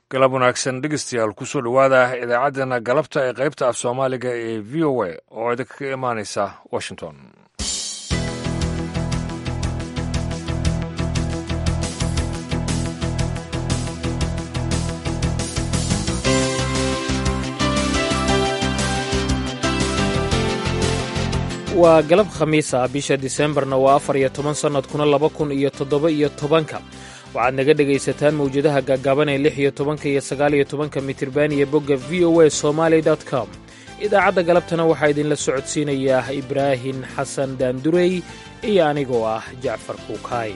galab wanaagsan dhegeystayaal kusoo dhowaada idaacaddeenna galabta ee qaybta af soomaaliga ee v o a oo idinka ka imaanaysa washington. waa galab khamiis ah bisha diseembarna waa 14 sannadkuna 2017 waxaad naga dhegaysataan mawjadaha gaagaaban ee 16 iyo 19 mitirban iyo bogga v o a somaly com. idaacadda galabtana waxaa idinla socodsiinayaa ibraahin xasan daandurey iyo anigoo ah jacfar kuukaay.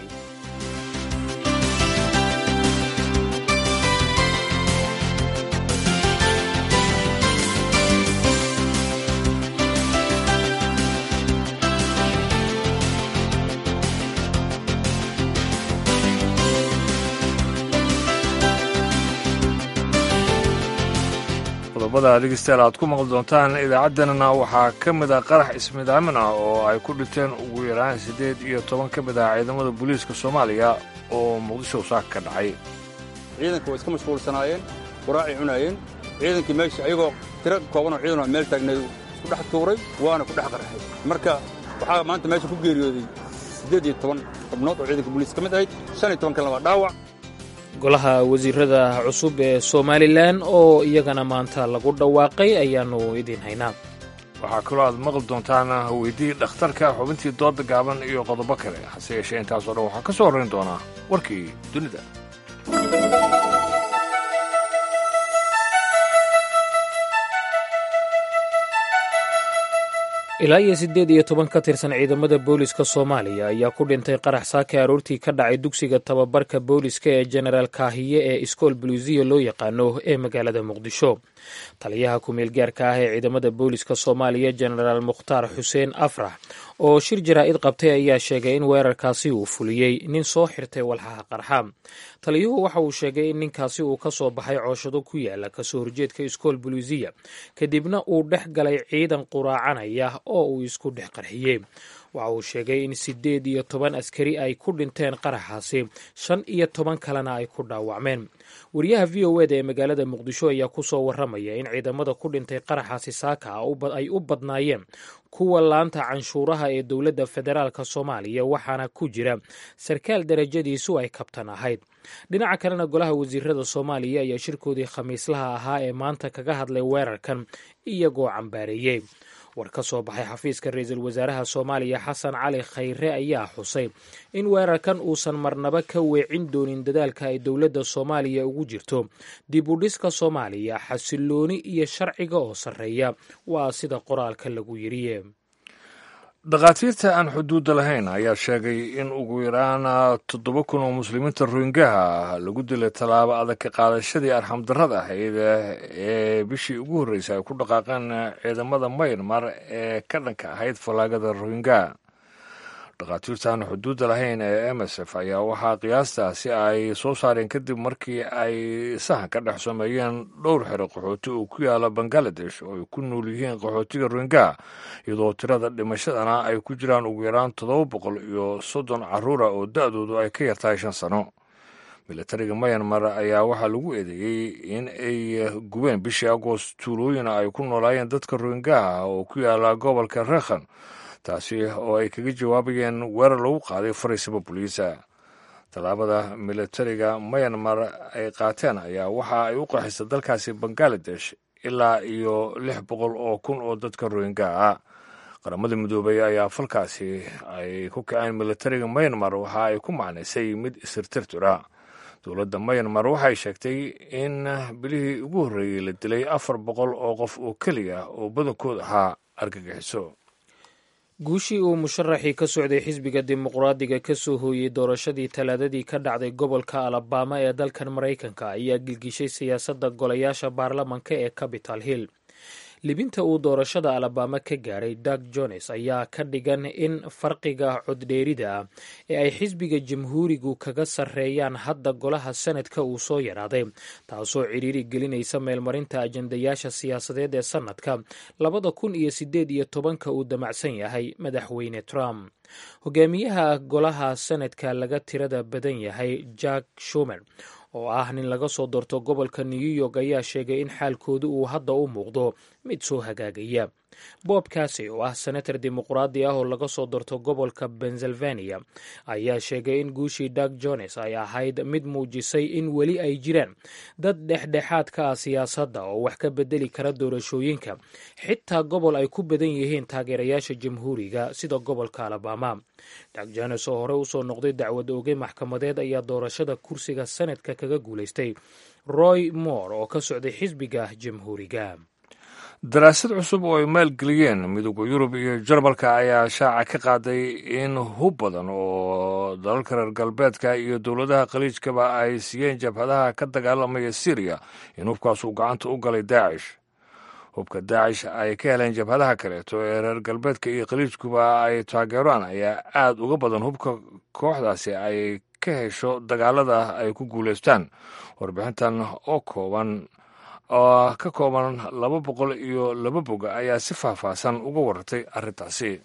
qodobada dhegeystayaal aad ku maqli doontaan idaacaddanana waxaa ka mid ah qarax ismidaamin ah oo ay ku dhinteen ugu yaraan 18 ka mid ah ciidamada booliiska soomaaliya oo muqdisho saaka ka dhacay. ciidanka way iska mashquulsanaayeen, waraacay cunaayeen. ciidankii meesha ayagoo tiro koobanoo ciidanoo meel taagneed isku dhex tuuray waana ku dhex qarxay. marka waxaa maanta meesha ku geeriyooday 18 xubnood oo ciidanka booliiska ka mid ahayd, 15 kalena waa dhaawac. golaha wasiirada cusub ee somalilan oo iyagana maanta lagu dhawaaqay ayaannu idiin haynaa. waxaa kaloo aad maqli doontaan weydii dhakhtarka, xubintii dooda gaaban iyo qodobo kale. hase yeeshee intaasoo dhan waxaa ka soo horrayn doonaa warkii dunida. ilaa iyo 18 ka tirsan ciidamada booliska soomaaliya ayaa ku dhintay qarax saaka aroortii ka dhacay dugsiga tababarka booliska ee jenaraal kaahiye ee iskool buluusiya loo yaqaano ee magaalada muqdisho. taliyaha ku-meel gaarka ah ee ciidamada booliska soomaaliya jenaraal mukhtaar xuseen afrax oo shir jaraa'id qabtay ayaa sheegay in weerarkaasi uu fuliyey nin soo xirtay walxaha qarxa. taliyuhu waxa uu sheegay in ninkaasi uu ka soo baxay cooshado ku yaala kasoo horjeedka iskool buluusiya kadibna uu dhex galay ciidan quraacanaya oo uu isku dhex qarxiyey. waxa uu sheegay in 18 askari ay ku dhinteen qaraxaasi, 15 kalena ay ku dhaawacmeen. wariyaha v o eda ee magaalada muqdisho ayaa ku soo warramaya in ciidamada ku dhintay qaraxaasi saaka ay u badnaayeen kuwa laanta canshuuraha ee dowladda federaalka soomaaliya, waxaana ku jira sarkaal darajadiisu ay kabtan ahayd. dhinaca kalena golaha wasiirada soomaaliya ayaa shirkoodii khamiislaha ahaa ee maanta kaga hadlay weerarkan iyagoo cambaareeyey. war ka soo baxay xafiiska ra-iisul wasaaraha soomaaliya xasan cali khayre ayaa xusay in weerarkan uusan marnaba ka weecin doonin dadaalka ay dowladda soomaaliya ugu jirto dib u dhiska soomaaliya, xasilooni iyo sharciga oo sarreeya. waa sida qoraalka lagu yiriye. dhakhaatiirta aan xuduudda lahayn ayaa sheegay in ugu yaraan 7,000 oo muslimiinta rohingaha lagu dilay tallaabo adag ka qaadashadii arxamdarrada ahayd ee bishii ugu horreysay ay ku dhaqaaqeen ciidamada maynmar ee ka dhanka ahayd fallaagada rohingaha. dhakhaatiirtaan xuduudda lahayn ee MSF ayaa waxaa qiyaastaasi ay soo saareen kadib markii ay sahan ka dhex sameeyeen dhowr xero qaxooti oo ku yaala bangaladesh oo ay ku nool yihiin qaxootiga rohingaha, iyadoo tirada dhimashadana ay ku jiraan ugu yaraan 730 carruura oo da'doodu ay ka yartahay 5 sano. milatariga mayanmar ayaa waxaa lagu eedeeyey in ay gubeen bishii agoost tuulooyin ay ku noolaayeen dadka rohingaha oo ku yaala gobolka Rakhine, taasi oo ay kaga jawaabayeen weerar lagu qaaday fariisimo boliisa. tallaabada milatariga mayanmar ay qaateen ayaa waxa ay u qaxisay dalkaasi bangaladesh ilaa iyo 600,000 oo dadka rohingaha ah. qaramada midoobay ayaa falkaasi ay ku kaceen milatariga mayanmar waxa ay ku macnaysay mid isirtirtura. dowladda mayanmar waxay sheegtay in bilihii ugu horreeyey la dilay 400 oo qof oo keliya oo badankood ahaa argagixiso. guushii uu musharaxii ka socday xisbiga dimuqraadiga ka soo hooyey doorashadii talaadadii ka dhacday gobolka alabama ee dalkan maraykanka ayaa gilgishay siyaasadda golayaasha baarlamanka ee Capitol Hill. libinta uu doorashada alabama ka gaaray Doug Jones ayaa ka dhigan in farqiga coddheerida ah ee ay xisbiga jamhuurigu kaga sarreeyaan hadda golaha sanadka uu soo yaraaday, taasoo ciriiri gelinaysa meelmarinta ajandayaasha siyaasadeed ee sanadka 2018 uu damacsan yahay madaxweyne Trump. hogaamiyaha golaha sanadka laga tirada badan yahay Jack Schumer oo ah nin laga soo doorto gobolka new york ayaa sheegay in xaalkoodu uu hadda u muuqdo mid soo hagaagaya. bob casey oo ah senator dimuqraadi ah oo laga soo doorto gobolka pennsylvania ayaa sheegay in guushii doug jones ay ahayd mid muujisay in weli ay jiraan dad dhexdhexaad ka ah siyaasadda oo wax ka bedeli kara doorashooyinka, xitaa gobol ay ku badan yihiin taageerayaasha jamhuuriga sida gobolka alabama. doug jones oo hore usoo noqday dacwad oogay maxkamadeed ayaa doorashada kursiga senadka kaga guulaystay roy moore oo ka socday xisbiga jamhuuriga. daraasad cusub oo ay maalgeliyeen midowda yurub iyo jarmalka ayaa shaaca ka qaaday in hub badan oo dalalka reer galbeedka iyo dowladaha khaliijkaba ay siiyeen jabhadaha ka dagaalamaya syriya in hubkaas uu gacanta u galay daacish. hubka daacish ay ka heleen jabhadaha kaleeto ee reer galbeedka iyo khaliijkuba ay taageeraan ayaa aad uga badan hubka kooxdaasi ay ka hesho dagaalada ay ku guulaystaan. warbixintan oo ka kooban 202 bog ayaa si faahfaahsan uga warartay arrintaasi.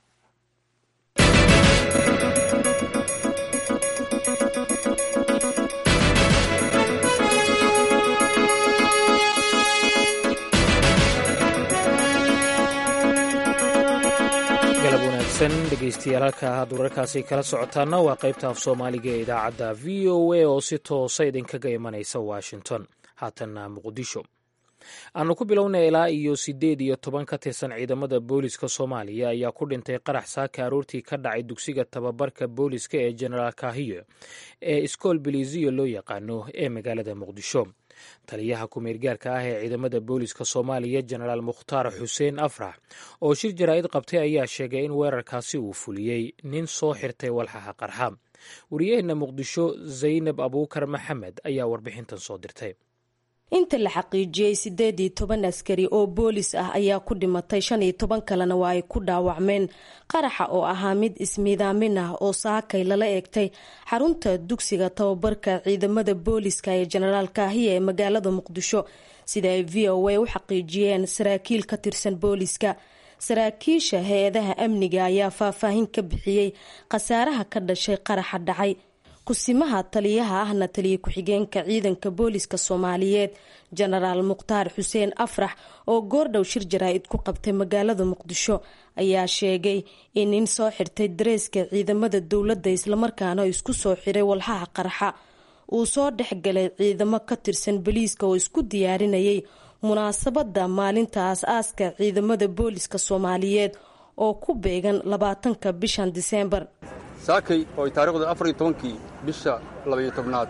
galab wanaagsan dhegaystayaal, halka aad wararkaasi kala socotaana waa qaybta af soomaaliga ee idaacadda v o a oo si toosa idinkaga imanaysa washington. haatanna muqdisho aanu ku bilownay ilaa iyo 18 ka tirsan ciidamada booliska Soomaaliya ayaa ku dhintay qarax saaka aroortii ka dhacay dugsiga tababarka booliska ee General Kahiye ee iskool Beliziyo loo yaqaano ee magaalada Muqdisho. taliyaha ku-meelgaarka ah ee ciidamada booliska Soomaaliya General Mukhtaar Xuseen Afrax oo shir jaraa'id qabtay ayaa sheegay in weerarkaasi uu fuliyey nin soo xirtay walxaha qarxa. wariyaheena Muqdisho Zaynab Abuukar Maxamed ayaa warbixintan soo dirtay. inta la xaqiijiyey 18 askari oo boolis ah ayaa ku dhimatay, 15 kalena waa ay ku dhaawacmeen qaraxa oo ahaa mid ismiidaamin ah oo saakay lala eegtay xarunta dugsiga tababarka ciidamada booliska ee General Kahiye ee magaalada Muqdisho, sida ay VOA u xaqiijiyeen saraakiil ka tirsan booliska. saraakiisha hay-adaha amniga ayaa faahfaahin ka bixiyey khasaaraha ka dhashay qaraxa dhacay. kusimaha taliyaha ahna taliye ku-xigeenka ciidanka booliska Soomaaliyeed Genaraal Mukhtaar Xuseen Afrax oo goordhow shir jaraa'id ku qabtay magaalada Muqdisho ayaa sheegay in nin soo xirtay dareeska ciidamada dowladda islamarkaana isku soo xiray walxaha qarxa uu soo dhexgalay ciidamo ka tirsan booliiska oo isku diyaarinayay munaasabada maalinta aas-aaska ciidamada booliska Soomaaliyeed oo ku beegan 20 bishan Diseembar. saakay oo ay taariikhdu 14 bisha 12aad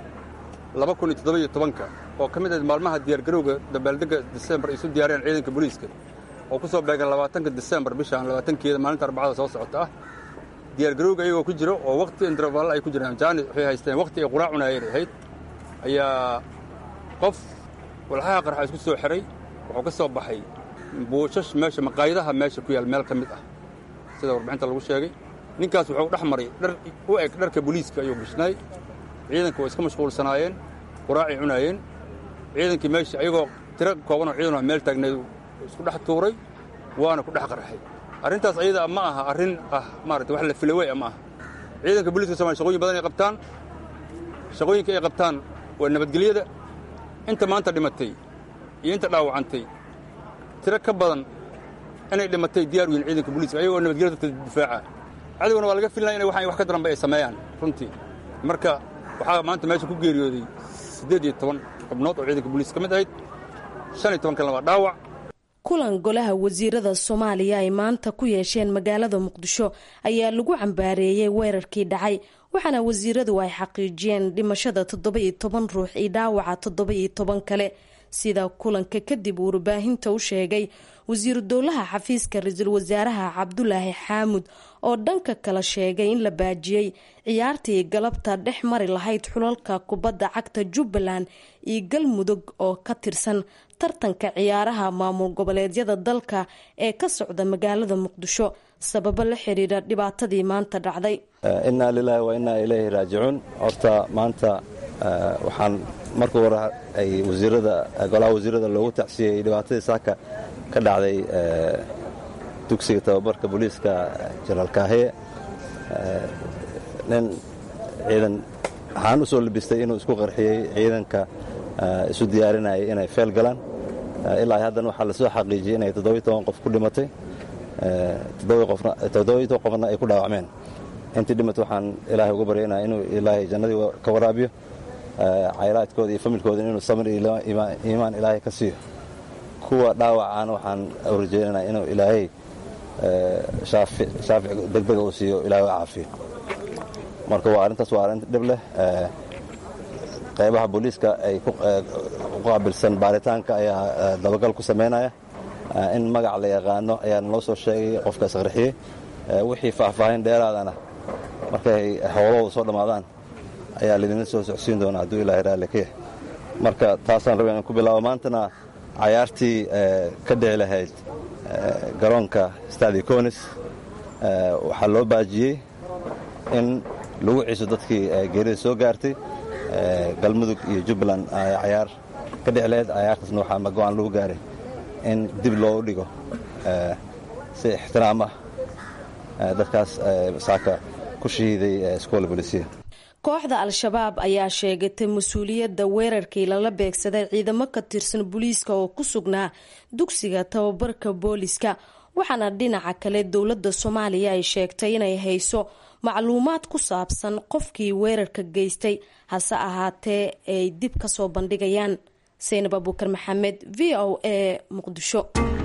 2017 oo ka mid ah maalmaha diyaargarowga dabaaldega Diseembar ay isu diyaariyeen ciidanka booliiska oo ku soo beegan 20 Diseembar bishan 20keeda maalinta Arbacada soo socota ah. diyaargarowga ayagoo ku jiro oo waqti interval ay ku jiraan jaani waxay haysteen waqti ay quraac cunayeen ahayd ayaa qof walxaha qarxa isku soo xiray wuxuu ka soo baxay buushash meesha maqaayadaha meesha ku yaal meel ka mid ah sida warbixinta lagu sheegay. ninkaas wuxuu dhex maray dhar u eg dharka booliiska ayuu gashnay. ciidanku way iska mashquulsanaayeen, quraacay cunayeen. ciidankii meesha ayagoo tiro kooban oo ciidan meel taagnay isku dhex tuuray waana ku dhex qarxay. arrintaas ayada ma aha arrin maaragtay wax la filaway ama aha. ciidanka booliiska Soomaaliya shaqooyin badan ay qabtaan. shaqooyinka ay qabtaan waa nabadgelyada. inta maanta dhimatay iyo inta dhaawacantay tiro ka badan inay dhimatay diyaar u yihiin ciidanka booliiska ayagoo nabadgelyada difaaca. cadawna waa laga filinaya inay wax ka daranba ay sameeyaan runtii. marka waxaa maanta meesha ku geeriyooday 18 xubnood oo ciidanka booliiska ka mid ahayd, 15 kalena waa dhaawac. kulan golaha wasiirada Soomaaliya ay maanta ku yeesheen magaalada Muqdisho ayaa lagu cambaareeyay weerarkii dhacay, waxaana wasiiradu ay xaqiijiyeen dhimashada 17 ruux iyo dhaawaca 17 kale. sida kulanka kadib warbaahinta u sheegay wasiiru dowlaha xafiiska ra'iisul wasaaraha Cabdulaahi Xaamud oo dhanka kala sheegay in la baajiyay ciyaartii galabta dhex mari lahayd xulalka kubadda cagta Jubbaland iyo Galmudug oo ka tirsan tartanka ciyaaraha maamul goboleedyada dalka ee ka socda magaalada Muqdisho sababo la xiriira dhibaatadii maanta dhacday. inna lillahi wa inna ilayhi raaji'uun. horta maanta waxaan marka hore ay golaha wasiirada loogu tacsiyey dhibaatadii saaka ka dhacday dugsiga tababarka booliiska General Kahiye. nin ciidan waxaan u soo labistay inuu isku qarxiyey ciidanka isu diyaarinayay inay feel galaan. ilaa haddana waxaa la soo xaqiijiyey inay 17 qof ku dhimatay, 7 qofna ay ku dhaawacmeen. intii dhimatay waxaan ilaahay uga baryaynaa inuu ilaahay jannadii ka waraabiyo, caylaadkooda iyo familkooda inuu samir iyo iimaan ilaahay ka siiyo. kuwa dhaawacana waxaan rajaynaynaa inuu ilaahay shaafic degdega uu siiyo, ilaahay u caafiyo. marka arrintaas waa arrin dhib leh. qaybaha booliiska ay ku qaabilsan baaritaanka ayaa dabagal ku samaynaya. in magac la yaqaano ayaa noo soo sheegay qofka isqarxiyey. wixii faahfaahin dheeraadana markay howlahooda soo dhammaadaan ayaa lidinla soo socodsiin doona hadduu ilaahay raalli ka yahay. marka taasaan rabay inaan ku bilaabo. maantana cayaartii ka dhici lahayd garoonka Stade Konis waxaa loo baajiyey in lagu ciiso dadkii geerida soo gaartay. galmudug iyo jubbaland cayaar ka dhici lahayd. cayaartaasna waxaa go'aan lagu gaaray in dib loogu dhigo si ixtiraam ah dadkaas saaka ku shahiiday iskoola booliisiya. kooxda al-shabaab ayaa sheegatay mas-uuliyadda weerarkii lala beegsaday ciidamo ka tirsan booliiska oo ku sugnaa dugsiga tababarka booliiska, waxaana dhinaca kale dowladda Soomaaliya ay sheegtay inay hayso macluumaad ku saabsan qofkii weerarka geystay, hase ahaatee ay dib ka soo bandhigayaan. Seynab Abuukar Maxamed, VOA, Muqdisho.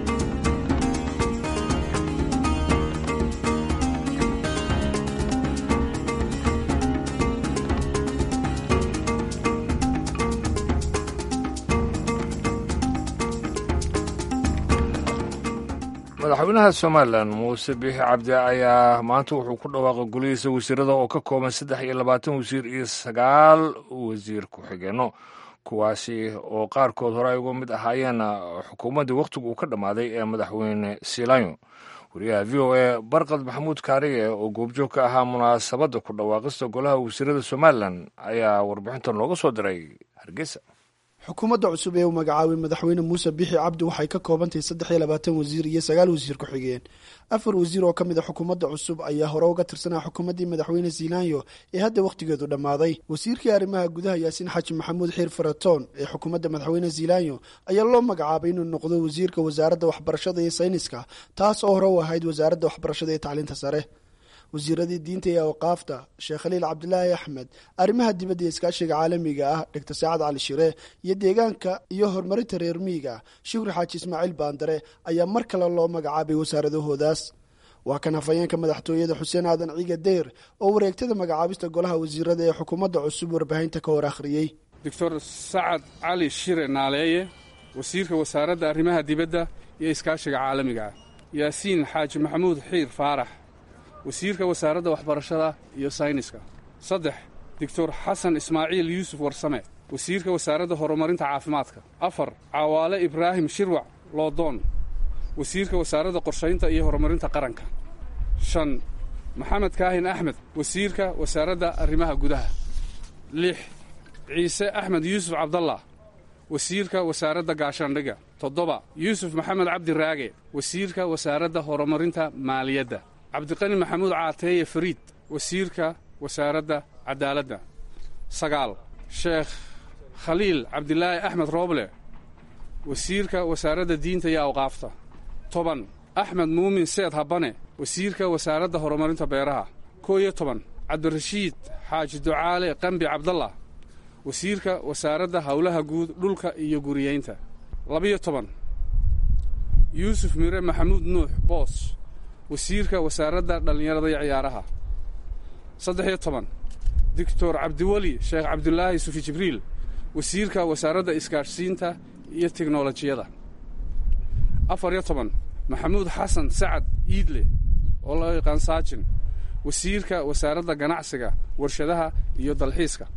madaxweynaha Somaliland Muuse Biixi Cabdi ayaa maanta wuxuu ku dhawaaqay golihiisa wasiirada oo ka kooban 23 wasiir iyo 9 wasiir ku-xigeenno, kuwaasi oo qaarkood hore ay uga mid ahaayeen xukuumaddii wakhtigu uu ka dhammaaday ee madaxweyne Siilaanyo. wariyaha VOA Barqad Maxamuud Kaariye oo goobjoog ka ahaa munaasabadda ku dhawaaqista golaha wasiirada Somaliland ayaa warbixintan looga soo diray Hargeysa. xukuumadda cusub ee uu magacaabay madaxweyne Muuse Biixi Cabdi waxay ka koobantahay 23 wasiir iyo 9 wasiir ku-xigeen. 4 wasiir oo ka mid ah xukuumadda cusub ayaa hore uga tirsanaa xukuumaddii madaxweyne Siilaanyo ee hadda wakhtigeedu dhammaaday. wasiirkii arrimaha gudaha Yaasiin Xaaji Maxamuud Xiir Faratoon ee xukuumadda madaxweyne Siilaanyo ayaa loo magacaabay inuu noqdo wasiirka wasaaradda waxbarashada iyo sayniska, taas oo hore u ahayd wasaaradda waxbarashada iyo tacliinta sare. wasiiradii diinta iyo awqaafta Sheekh Khaliil Cabdilaahi Axmed, arrimaha dibadda iyo iskaashiga caalamiga ah Dr. Saacad Cali Shire, iyo deegaanka iyo horumarinta reer miyiga Shukri Xaaji Ismaaciil Baandare ayaa mar kale loo magacaabay wasaaradahoodaas. waa kan hafayeenka madaxtooyada Xuseen Aadan Ciiga Deyr oo wareegtada magacaabista golaha wasiirada ee xukuumadda cusub warbaahinta ka hor akhriyey. Dr. Saacad Cali Shire Naaleeye, wasiirka wasaaradda arrimaha dibadda iyo iskaashiga caalamiga ah. Yaasiin Xaaji Maxamuud Xiir Faarax, wasiirka wasaaradda waxbarashada iyo sayniska. 3 Dr. Xasan Ismaaciil Yuusuf Warsame, wasiirka wasaaradda horumarinta caafimaadka. 4 Cawaale Ibraahim Shirwac Loodoon, wasiirka wasaaradda qorshaynta iyo horumarinta qaranka. 5 Maxamed Kaahin Axmed, wasiirka wasaaradda arrimaha gudaha. 6 Ciise Axmed Yuusuf Cabdallah, wasiirka wasaaradda gaashaandhiga. 7 Yuusuf Maxamed Cabdi Raage, wasiirka wasaaradda horumarinta maaliyadda. cabdiqani maxamuud caateeye fariid, wasiirka wasaaradda cadaaladda. 9 sheekh khaliil cabdilaahi axmed rooble, wasiirka wasaaradda diinta iyo awqaafta. 10 axmed muumin seed habane, wasiirka wasaaradda horumarinta beeraha. 11 cabdirashiid xaaji ducaale qambi cabdallah, wasiirka wasaaradda howlaha guud dhulka iyo guriyeynta. 12 yuusuf mire maxamuud nuux boos, wasiirka wasaaradda dhallinyarada iyo ciyaaraha. 13 doctor cabdiweli sheekh cabdulaahi sufi jibriil, wasiirka wasaaradda isgaadhsiinta iyo tiknolojiyada. 14 maxamuud xasan sacad iidle oo loo yaqaan saajin, wasiirka wasaaradda ganacsiga, warshadaha iyo dalxiiska.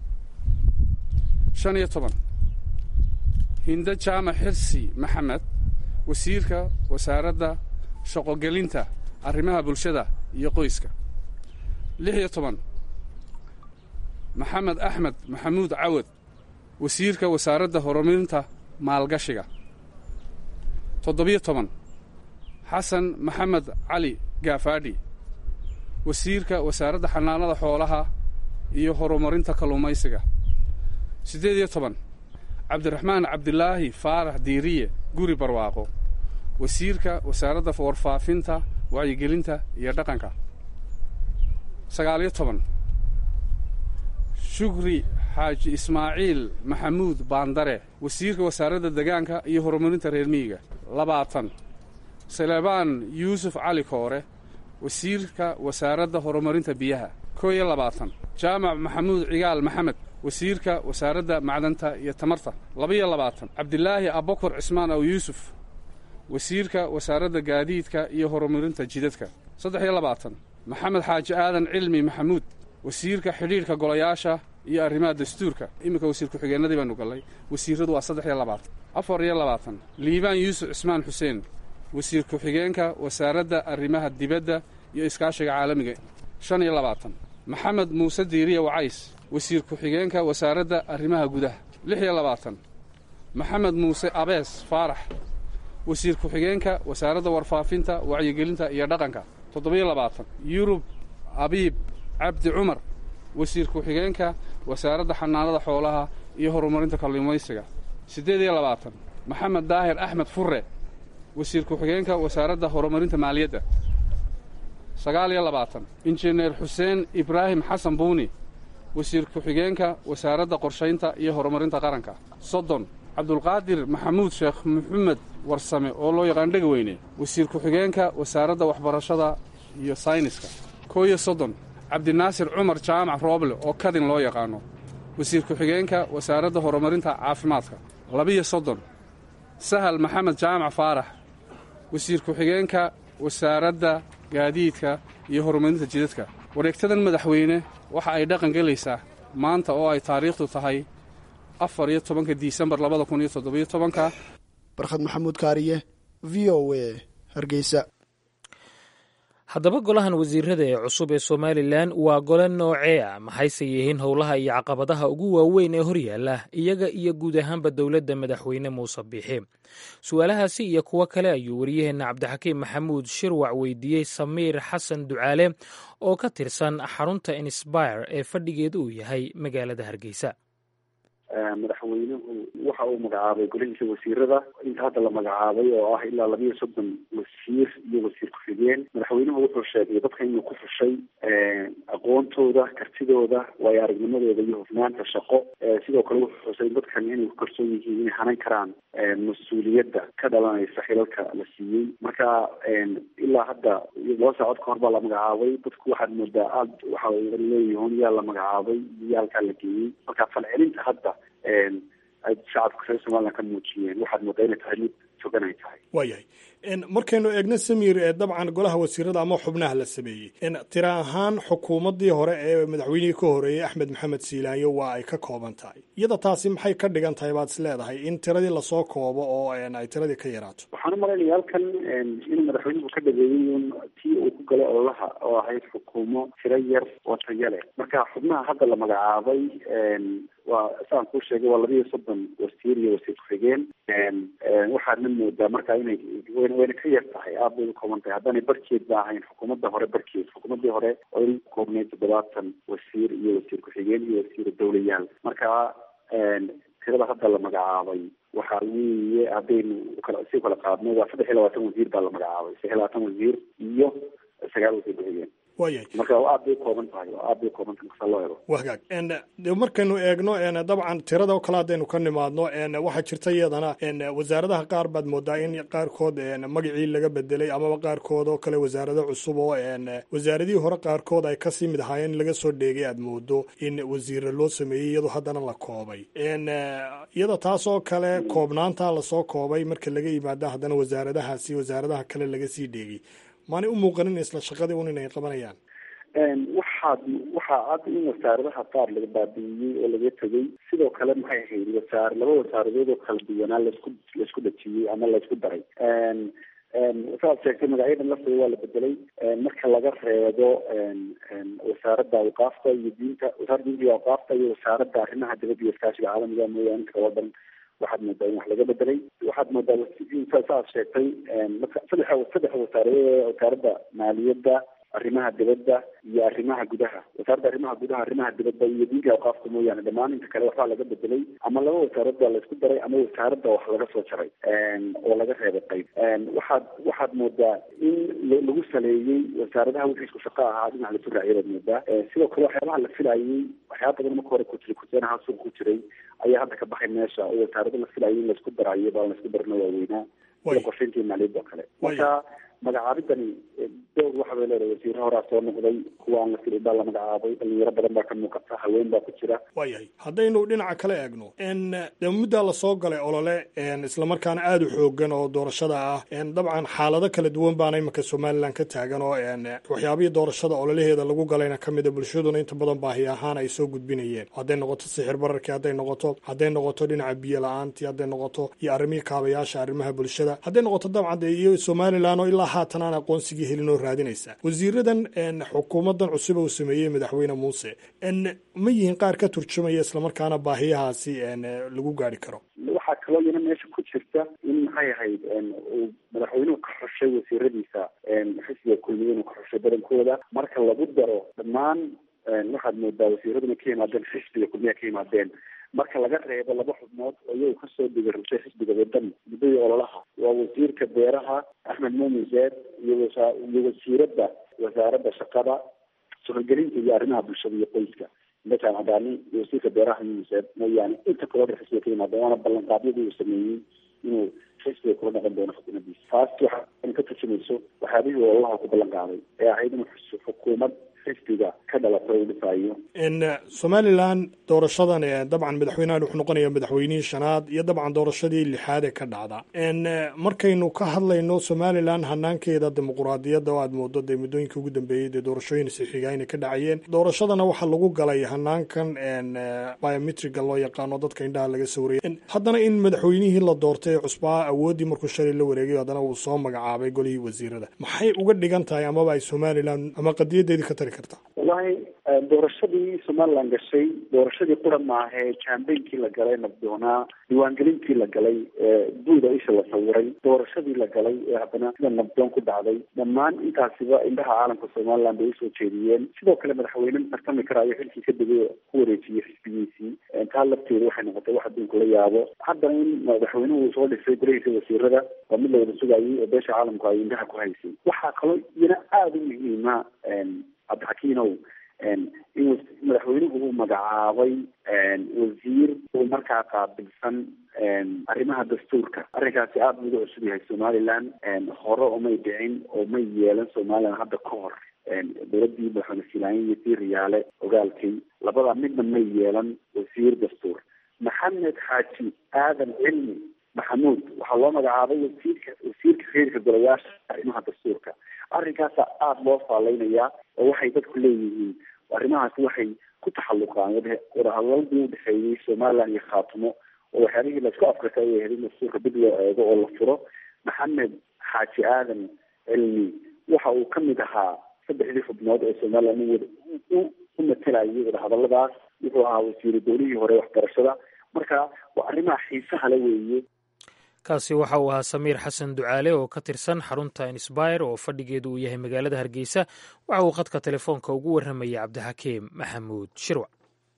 15 hinde jaamac xirsi maxamed, wasiirka wasaaradda shaqogelinta, arrimaha bulshada iyo qoyska. 16 maxamed axmed maxamuud cawad, wasiirka wasaaradda horumarinta maalgashiga. 17 xasan maxamed cali gaafaadhi, wasiirka wasaaradda xanaanada xoolaha iyo horumarinta kalluumaysiga. 18 cabdiraxmaan cabdilaahi faarax diiriye guri barwaaqo, wasiirka wasaaradda warfaafinta, wacyigelinta iyo dhaqanka. 19 shukri xaaji ismaaciil maxamuud baandare, wasiirka wasaaradda deegaanka iyo horumarinta reer miyiga. 20 salebaan yuusuf cali koore, wasiirka wasaaradda horumarinta biyaha. 21 jaamac maxamuud cigaal maxamed, wasiirka wasaaradda macdanta iyo tamarta. 22 cabdilaahi abakar cismaan aw yuusuf, wasiirka wasaaradda gaadiidka iyo horumarinta jidadka. 23 maxamed xaaji aadan cilmi maxamuud, wasiirka xidhiidhka golayaasha iyo arrimaha dastuurka. iminka wasiir ku-xigeenadii baanu gallay, wasiiradu waa 23. 24 liibaan yuusuf cismaan xuseen, wasiir ku-xigeenka wasaaradda arrimaha dibadda iyo iskaashiga caalamiga. 25 maxamed muuse diiriye wacays, wasiir ku-xigeenka wasaaradda arrimaha gudaha. 26 maxamed muuse abees faarax, wasiir ku-xigeenka wasaaradda warfaafinta, wacyigelinta iyo dhaqanka. 27 yurub abiib cabdi cumar, wasiir ku-xigeenka wasaaradda xanaanada xoolaha iyo horumarinta kalluumaysiga. 28 maxamed daahir axmed furre, wasiir ku-xigeenka wasaaradda horumarinta maaliyadda. 29 injineer xuseen ibraahim xasan buuni, wasiir ku-xigeenka wasaaradda qorshaynta iyo horumarinta qaranka. 30 cabdulqaadir maxamuud sheekh maxamed warsame oo loo yaqaan dhegaweyne, wasiir ku-xigeenka wasaaradda waxbarashada iyo sayniska. 31 cabdinaasir cumar jaamac rooble oo kadin loo yaqaano, wasiir ku-xigeenka wasaaradda horumarinta caafimaadka. 32 sahal maxamed jaamac faarax, wasiir ku-xigeenka wasaaradda gaadiidka iyo horumarinta jidadka. wareegtadan madaxweyne waxa ay dhaqan gelaysaa maanta oo ay taariikhdu tahay 14 Disembar 2017. barkhad maxamuud kaariye, v o a, Hargeysa. haddaba golahan wasiirada ee cusub ee somalilan waa gole noocee ah, maxayse yihiin howlaha iyo caqabadaha ugu waaweyn ee horyaala iyaga iyo guud ahaanba dowladda madaxweyne muuse biixi? su-aalahaasi iyo kuwo kale ayuu wariyaheenna cabdixakiim maxamuud shirwac weydiiyey samiir xasan ducaale oo ka tirsan xarunta insbire ee fadhigeedu uu yahay magaalada hargeysa. madaxweynuhu waxa uu magacaabay golihiisa wasiirada inta hadda la magacaabay oo ah ilaa 32 wasiir iyo wasiir ku-xigeen. madaxweynuhu wuxuu sheegay dadka inuu ku fushay aqoontooda, kartidooda, waayo aragnimadooda iyo hufnaanta shaqo. sidoo kale wuxuu xusay dadkan inay ku kalsoon yihiin inay hanan karaan mas-uuliyadda ka dhalanaysa xilalka la siiyey. marka ilaa hadda 2 saacadood ka hor baa la magacaabay. dadku waxaad moodaa aad waxa leeyihiin yaa la magacaabay iyo halkaa la geeyey. marka falcelinta hadda ay shacabka reer somaliland ka muujiyeen waxaad moodaa inay tahay mid togan ay tahay. waayahay markaynu eegno samiir, dabcan golaha wasiirada ama xubnaha la sameeyey tira ahaan xukuumaddii hore ee madaxweynihii ka horeeyey axmed maxamed siilaanyo waa ay ka kooban tahay. iyada taasi maxay ka dhigan tahay baad is leedahay in tiradii lasoo koobo oo ay tiradii ka yaraato? waxaan u malaynaya halkan inuu madaxweynuhu ka dhageeyey un tii uu ku galay ololaha oo ahayd xukuumo tiro yar oo tayo leh. marka xubnaha hadda la magacaabay waa saan kuu sheegay waa 32 wasiir iyo wasiir ku-xigeen. waxaadna moodaa marka inay wayna ka yar tahay, aad bay u kooban tahay. haddaanay barkeed ba ahayn xukuumadda hore barkeed. xukuumaddii hore oo in koobnay 70 wasiir iyo wasiir ku-xigeen iyo wasiir dowlayaal. marka tirada hadda la magacaabay waxa weeye haddaynu si kala qaadno waa 23 wasiir baa la magacaabay, 23 wasiir iyo 9 wasiir ku-xigeen. marka aad bay kooban tahay, aad bay kooban tahay marka loo eego. wagaag markaynu eegno dabcan tirada oo kale haddaynu ka nimaadno waxaa jirta iyadana wasaaradaha qaar baad moodaa in qaarkood magacii laga bedelay amaba qaarkood oo kale wasaarado cusub oo wasaaradihii hore qaarkood ay kasii mid ahaayeen laga soo dheegay aad moodo in wasiira loo sameeyey iyadoo haddana la koobay. iyada taas oo kale koobnaanta lasoo koobay marka laga yimaado haddana wasaaradahaasi wasaaradaha kale laga sii dheegay, maanay u muuqanin isla shaqadii un inay qabanayaan? waxaa cad in wasaaradaha qaar laga baabi'iyey oo laga tegey. sidoo kale maxay ahayd laba wasaaradood oo kala duwanaa laisku dhajiyey ama laisku daray. saad sheegtay magacyadan lafteeda waa la bedelay. marka laga reebo wasaaradda awqaafta iyo diinta, wasaaradda diinta iyo awqaafta iyo wasaaradda arrimaha dibadda iyo iskaashiga caalamiga mooyaane inta kala dhan waxaad moodaa in wax laga bedelay. waxaad moodaa saad sheegtay saddex wasaaradood, wasaaradda maaliyadda arrimaha dibadda iyo arrimaha gudaha. wasaaradda arrimaha gudaha, arrimaha dibadda iyo diinka awqaafka mooyaane dhammaan inta kale waxbaa laga bedelay, ama laba wasaarad baa laisku daray, ama wasaaradda wax laga soo jaray oo laga reebay qayb. waxaad moodaa in lagu saleeyey wasaaradaha wixii isku shaqo ahaa dhinac lasu raaciyaad moodaa. sidoo kale waxyaabaha la filayey, waxyaaba badan marka hore kujeenaha suuq ku jiray ayaa hadda ka baxay meesha, oo wasaarada la filayay in laisku darayo baa laisku darina waaweynaa sida qorshayntii maaliyadda oo kale. marka magacaabidani dowr waxa bay leedahay, wasiiro horaa soo noqday, kuwa aan la filay baa la magacaabay, dhalinyaro badan baa ka muuqata, haween baa ku jira. waayahay haddaynu dhinaca kale eegno dee muddaa lasoo galay olole islamarkaana aada u xoogan oo doorashada ah. dabcan xaalado kala duwan baana iminka somalilan ka taagan oo waxyaabihii doorashada ololaheeda lagu galayna ka mida bulshaduna inta badan baahi ahaan ay soo gudbinayeen, hadday noqoto sixir bararkii, hadday noqoto dhinaca biyo la-aantii, hadday noqoto iyo arrimihii kaabayaasha arrimaha bulshada, hadday noqoto dabcan dee iyo somalilan oo ilaa haatan aan aqoonsigii helin oo raadinaysa. wasiiradan xukuumadan cusub uu sameeyey madaxweyne muuse ma yihiin qaar ka turjumaya islamarkaana baahiyahaasi lagu gaari karo? waxaa kaloo iyana meesha ku jirta in maxay ahayd uu madaxweynuhu ka xushay wasiiradiisa xisbiga kulmiye inuu ka xushay badankooda. marka lagu daro dhammaan waxaad moodaa wasiiraduna ka yimaadeen xisbiga kulmiya ka yimaadeen, marka laga reebo laba xubnood oo iyagu kasoo digarutay xisbiga wadani muddadii ololaha, waa wasiirka beeraha axmed muumin zeed iyo wasiiradda wasaaradda shaqada, suxulgelinta iyo arrimaha bulshada iyo qoyska mejan cadaani iyo wasiirka beeraha muumin zeed mooyaane inta kaloo xisbiga ka yimaadeen, waana ballanqaadyadii uu sameeyey inuu xisbiga kula dhaqan doono xukuumaddiisa. taas waxay ka turjumayso waxyaabihii ololaha ku ballan qaaday ee ahayd inuu xukuumad xisbiga ka dhalata u dhifaayo. somalilan doorashadan dabcan madaxweynahan wuxuu noqonaya madaxweynihii shanaad iyo dabcan doorashadii lixaad ee ka dhacda. markaynu ka hadlayno somalilan hanaankeeda dimuquraadiyadda oo aad moodo dee muddooyinka ugu dambeeyey dee doorashooyin sixiga inay ka dhacayeen, doorashadana waxaa lagu galay hanaankan biometriga loo yaqaano dadka indhaha laga sawiraya. haddana in madaxweynihii la doortay ee cusbaa awooddii markuu shalay la wareegay haddana uu soo magacaabay golihii wasiirada, maxay uga dhigan tahay amaba ay somalilan ama qadiyadeedii ka tari karta? wallahi doorashadii somalilan gashay doorashadii quran maahae jambeynkii la galay nabdoonaa, diiwaangelintii la galay buuda isha la sawiray, doorashadii la galay ee haddana sida nabdoon ku dhacday, dhammaan intaasiba indhaha caalamka somalilan bay usoo jeediyeen. sidoo kale madaxweyne tartami karaayo xilkii ka degay ku wareejiyey xisbigiisii, taa lafteeda waxay noqotay wax adduunka la yaabo. haddana in madaxweynuhu uu soo dhisay golahiisa wasiirada waa mid la wada sugayay oo beesha caalamku ay indhaha ku haysay. waxaa kaloo iyana aada u muhiima cabdixakiinow in madaxweynuhu uu magacaabay wasiir uu markaa qaabilsan arrimaha dastuurka. arrinkaasi aada uga cusub yahay somalilan, hore umay dhicin oo may yeelan somalilan hadda ka hor. dowladii madaxweyne silaanya iyo tii riyaale ogaalkii labada midna may yeelan wasiir dastuur. maxamed xaaji aadan cilmi maxamuud waxaa loo magacaabay wasiirka xiriirka golayaasha arrimaha dastuurka. arrinkaasa aada loo faaleynayaa oo waxay dadku leeyihiin arrimahaasi waxay ku taxalluqaan wadahadaladii udhexeeyey somalilan iyo khaatumo, oo waxyaabihii laisku afrika ay ahayd in dastuurka dib loo eego oo la furo. maxamed xaaji aadan cilmi waxa uu ka mid ahaa 3 xubnood ee somalilan u matelayay wadahadaladaas. wuxuu ahaa wasiiru dowlihii hore waxbarashada. marka waa arrimaha xiisaha le weeye. kaasi waxa uu ahaa samiir xasan ducaale oo ka tirsan xarunta insbire oo fadhigeedu uu yahay magaalada hargeysa. waxa uu khadka telefoonka ugu warramayay cabdixakiim maxamuud shirwac.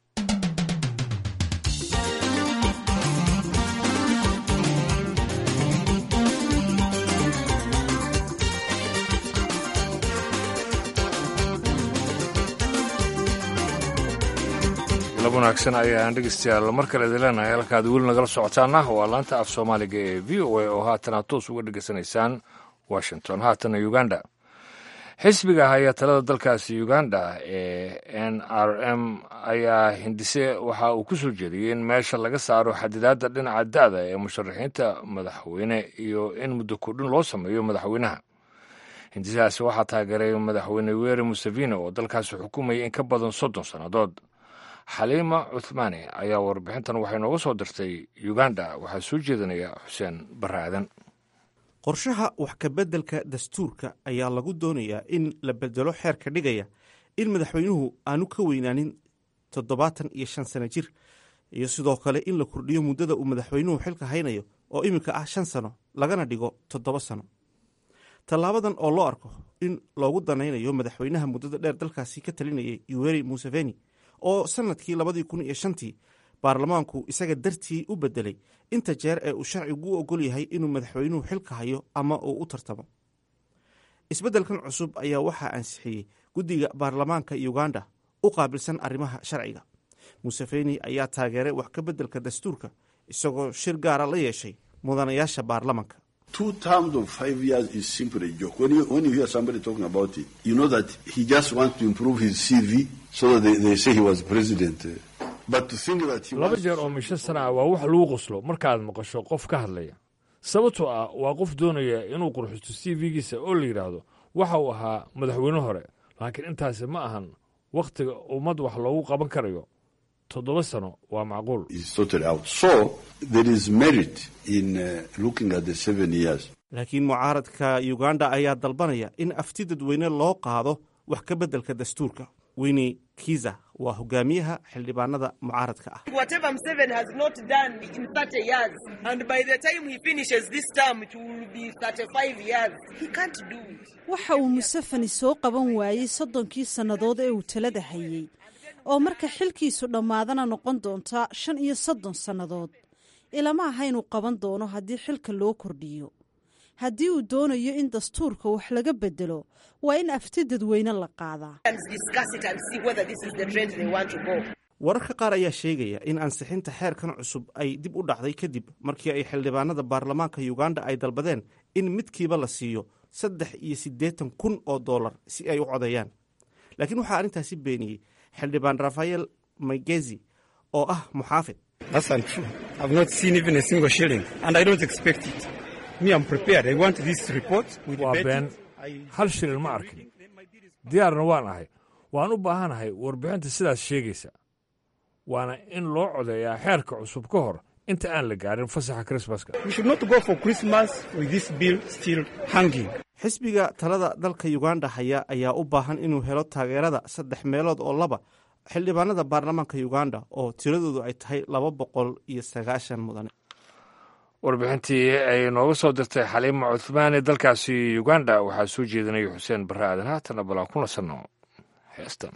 lab wanaagsan ayaan dhegeystayaal mar kale idin leenahay. halkaad weli nagala socotaana waa laanta af soomaaliga ee v o a oo haatan aad toos uga dhegeysanaysaan washington. haatana uganda, xisbiga haya talada dalkaasi uganda ee n r m ayaa hindise waxa uu ku soo jeediyey in meesha laga saaro xadidaadda dhinaca da'da ee musharaxiinta madaxweyne iyo in muddo kordhin loo sameeyo madaxweynaha. hindisahaasi waxaa taageeray madaxweyne yoweri museveni oo dalkaasi xukumayay in ka badan 30 sannadood. xaliima cuthmaani ayaa warbixintan waxay nooga soo dirtay uganda. waxaa soo jeedinaya xuseen baraadan. qorshaha wax ka beddelka dastuurka ayaa lagu doonayaa in la bedelo xeerka dhigaya in madaxweynuhu aanu ka weynaanin 75 sano jir, iyo sidoo kale in la kordhiyo muddada uu madaxweynuhu xilka haynayo oo iminka ah 5 sano lagana dhigo 7 sano. tallaabadan oo loo arko in loogu danaynayo madaxweynaha muddada dheer dalkaasi ka talinayay yoweri museveni oo sannadkii 2005 baarlamaanku isaga dartii u beddelay inta jeer ee uu sharcigu u ogol yahay inuu madaxweynuhu xilka hayo ama uu u tartamo. isbeddelkan cusub ayaa waxaa ansixiyey guddiga baarlamaanka uganda u qaabilsan arrimaha sharciga. museveni ayaa taageeray wax ka beddelka dastuurka isagoo shir gaara la yeeshay mudanayaasha baarlamanka. 2 terms of 5 years is simply a joke. When you hear somebody talking about it, you know that he just wants to improve his CV so that they say he was president. But to think that he laba jeer oo misho sana ah waa wax lagu qoslo markaad maqasho qof ka hadlaya. sababtoo ah waa qof doonaya inuu qurxisto CV-giisa oo la yidhaahdo waxa uu ahaa madaxweyne hore, laakiin intaasi ma ahan wakhtiga ummad wax loogu qaban karayo. 7 sano waa macquul. is totally out. So there is merit in looking at the 7 years. laakiin mucaaradka uganda ayaa dalbanaya in afti dadweyne loo qaado wax ka beddelka dastuurka. Winnie Kiza waa hogaamiyaha xildhibaanada mucaaradka ah. Whatever Museveni has not done in 30 years and by the time he finishes this term it will be 35 years. He can't do it. waxa uu Museveni soo qaban waayay 30 sannadood ee uu talada hayay oo marka xilkiisu dhammaadana noqon doonta 35 sannadood. ilama aha inuu qaban doono haddii xilka loo kordhiyo. haddii uu doonayo in dastuurka wax laga bedelo waa in afti dadweyne la qaadaa. wararka qaar ayaa sheegaya in ansixinta xeerkan cusub ay dib u dhacday kadib markii ay xildhibaanada baarlamaanka uganda ay dalbadeen in midkiiba la siiyo $83,000 si ay u codeeyaan. laakiin waxaa arrintaasi beeniyey xildhibaan Rafael Maigezi oo ah muxaafid. waa been, hal shilin ma arkin. diyaarna waan ahay, waan u baahanahay warbixinta sidaas sheegaysa. waana in loo codeeyaa xeerka cusub ka hor inta aan la gaarin fasaxa Christmaska. xisbiga talada dalka Uganda haya ayaa u baahan inuu helo taageerada 3/2 xildhibaanada baarlamaanka Uganda oo tiradoodu ay tahay 290 mudane. warbixintii ay nooga soo dirtay Xaliima Cuthmaani dalkaasi Uganda waxaa soo jeedinaya Xuseen Barre Aadan. haatana balaa kuna sanno heestan.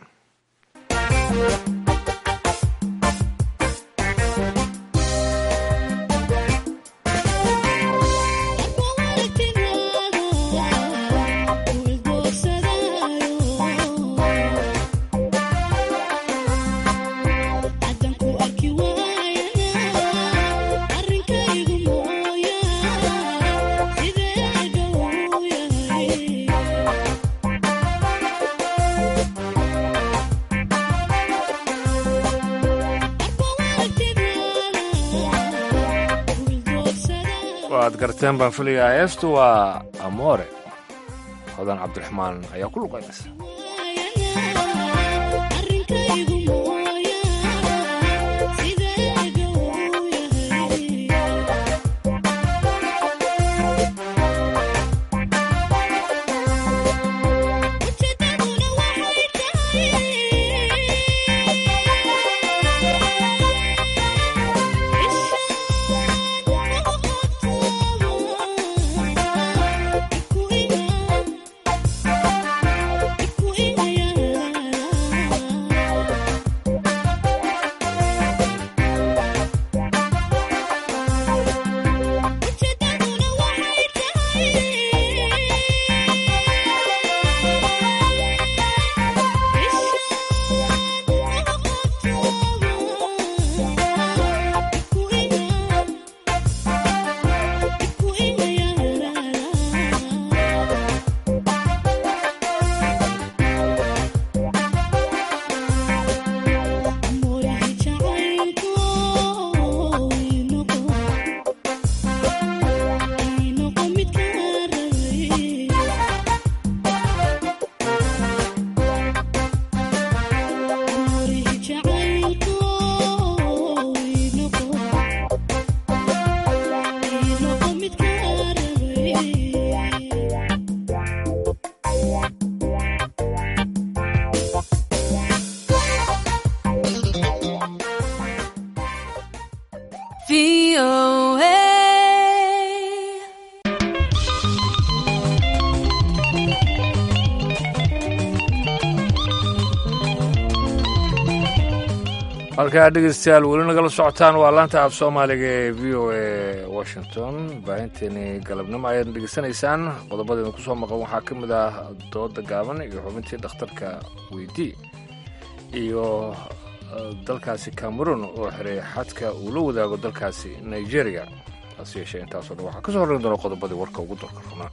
waad garteen baan filayaa. heestu waa Amoore. hodan cabdiraxmaan ayaa ku luqaynaysa. halkaa dhegeystayaal weli nagala socotaan waa laanta af soomaaliga ee v o a washington baahinteeni galabnimo ayaad dhegeysanaysaan. qodobadeena ku soo maqan waxaa ka mid ah dooda gaaban iyo xubintii dhakhtarka weydii iyo dalkaasi cameroon oo xiray xadka uu la wadaago dalkaasi nigeria. hase yeeshee intaasoo dhan waxaa ka soo horreyn doona qodobadii warka ugu dalka runaa.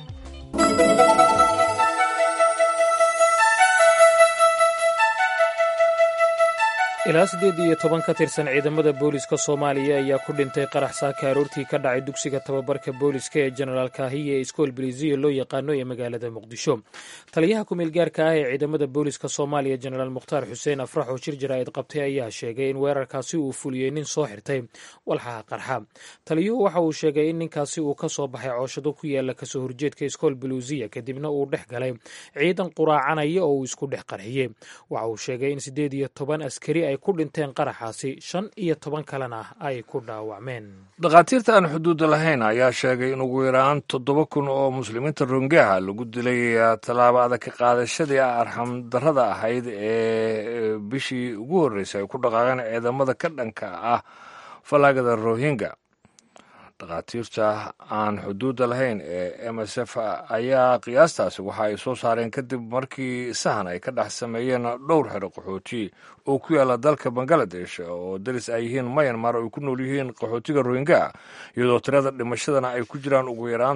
ilaa 18 ka tirsan ciidamada booliska soomaaliya ayaa ku dhintay qarax saaka aroortii ka dhacay dugsiga tababarka booliska ee jenaraal kaahiye ee iskool beliziya loo yaqaano ee magaalada muqdisho. taliyaha ku-meelgaarka ah ee ciidamada booliska soomaaliya jenaraal mukhtaar xuseen afrax oo shir jaraa'id qabtay ayaa sheegay in weerarkaasi uu fuliyey nin soo xirtay walxaha qarxa. taliyuhu waxa uu sheegay in ninkaasi uu ka soo baxay cooshado ku yaala kasoo horjeedka iskool beliziya kadibna uu dhex galay ciidan quraacanaya oo uu isku dhex qarxiyey. waxa uu sheegay in 18 askari ay ku dhinteen qaraxaasi 15 kalena ay ku dhaawacmeen. dhakhaatiirta aan xuduudda lahayn ayaa sheegay in ugu yaraan 7,000 oo muslimiinta rohingaha lagu dilay tallaabo adag ka qaadashadii arxam darrada ahayd ee bishii ugu horreysay ay ku dhaqaaqeen ciidamada ka dhanka ah falaagada rohingya. dhakhaatiirta aan xuduudda lahayn ee MSF ayaa qiyaastaasi waxa ay soo saareen kadib markii sahan ay ka dhex sameeyeen dhowr xero qaxooti oo ku yaala dalka bangaladesh oo daris ay yihiin Myanmar oo ay ku nool yihiin qaxootiga rohingya, iyadoo tirada dhimashadana ay ku jiraan ugu yaraan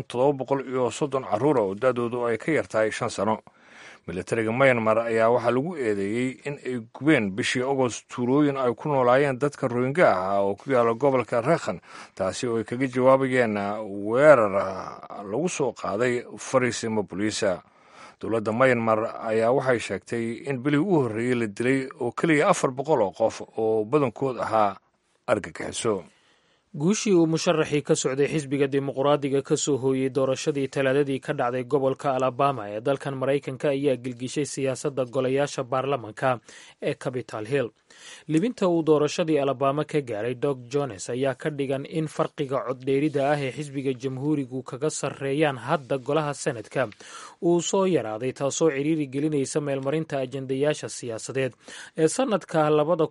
730 carruur oo da'doodu ay ka yartahay 5 sano. militariga Myanmar ayaa waxaa lagu eedeeyey in ay gubeen bishii Agost tuulooyin ay ku noolaayeen dadka rohingya ah oo ku yaala gobolka Rakhine, taasi oo ay kaga jawaabayeen weerar lagu soo qaaday fariisimo booliisa. dowladda Myanmar ayaa waxay sheegtay in bilihii u horreeyey la dilay oo keliya 400 oo qof oo badankood ahaa argagixiso. guushii uu musharaxii ka socday xisbiga dimuqraadiga ka soo hooyey doorashadii talaadadii ka dhacday gobolka alabama ee dalkan maraykanka ayaa gilgishay siyaasadda golayaasha baarlamanka ee Capitol Hill. libinta uu doorashadii alabama ka gaaray Doug Jones ayaa ka dhigan in farqiga coddheerida ah ee xisbiga jamhuurigu kaga sarreeyaan hadda golaha senadka uu soo yaraaday, taasoo ciriiri gelinaysa meelmarinta ajendayaasha siyaasadeed ee sanadka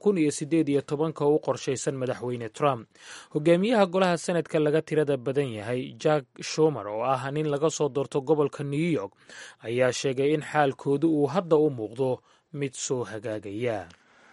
2018 u qorshaysan madaxweyne Trump. hogaamiyaha golaha senadka laga tirada badan yahay Jack Schumer oo ah nin laga soo doorto gobolka New York ayaa sheegay in xaalkoodu uu hadda u muuqdo mid soo hagaagaya.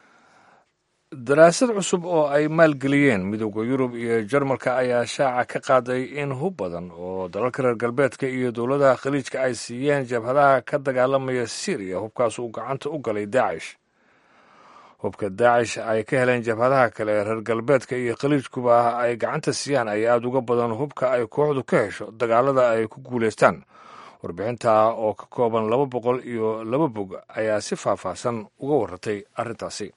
daraasad cusub oo ay maalgeliyeen midowda Yurub iyo Jarmalka ayaa shaaca ka qaaday in hub badan oo dalalka reer galbeedka iyo dowladaha khaliijka ay siiyeen jabhadaha ka dagaalamaya Syria hubkaas uu gacanta u galay Daesh. hubka Daesh ay ka heleen jabhadaha kale ee reer galbeedka iyo khaliijkuba ay gacanta siiyaan ay aada uga badan hubka ay kooxdu ka hesho dagaalada ay ku guulaystaan. warbixinta oo ka kooban 202 bog ayaa si faahfaahsan uga warratay arrintaasi.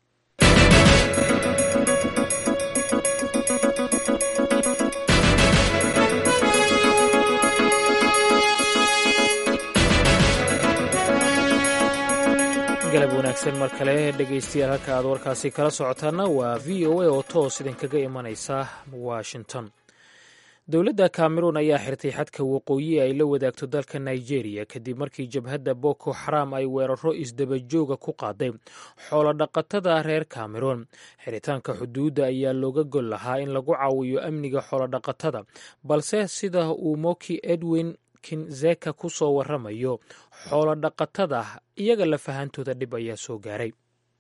galab wanaagsan mar kale dhegaystayaal, halka aad warkaasi kala socotaana waa v o a oo toos idinkaga imanaysa Washington. dowladda Cameroon ayaa xirtay xadka waqooyi ay la wadaagto dalka Nigeria kadib markii jabhadda Boko Haram ay weeraro isdabajooga ku qaaday xoolo dhaqatada reer Cameroon. xiritaanka xuduudda ayaa looga gol lahaa in lagu caawiyo amniga xoolo dhaqatada, balse sida uu Moki Edwin Kinzeka ku soo waramayo, xoolo dhaqatada iyaga la fahantooda dhib ayaa soo gaaray.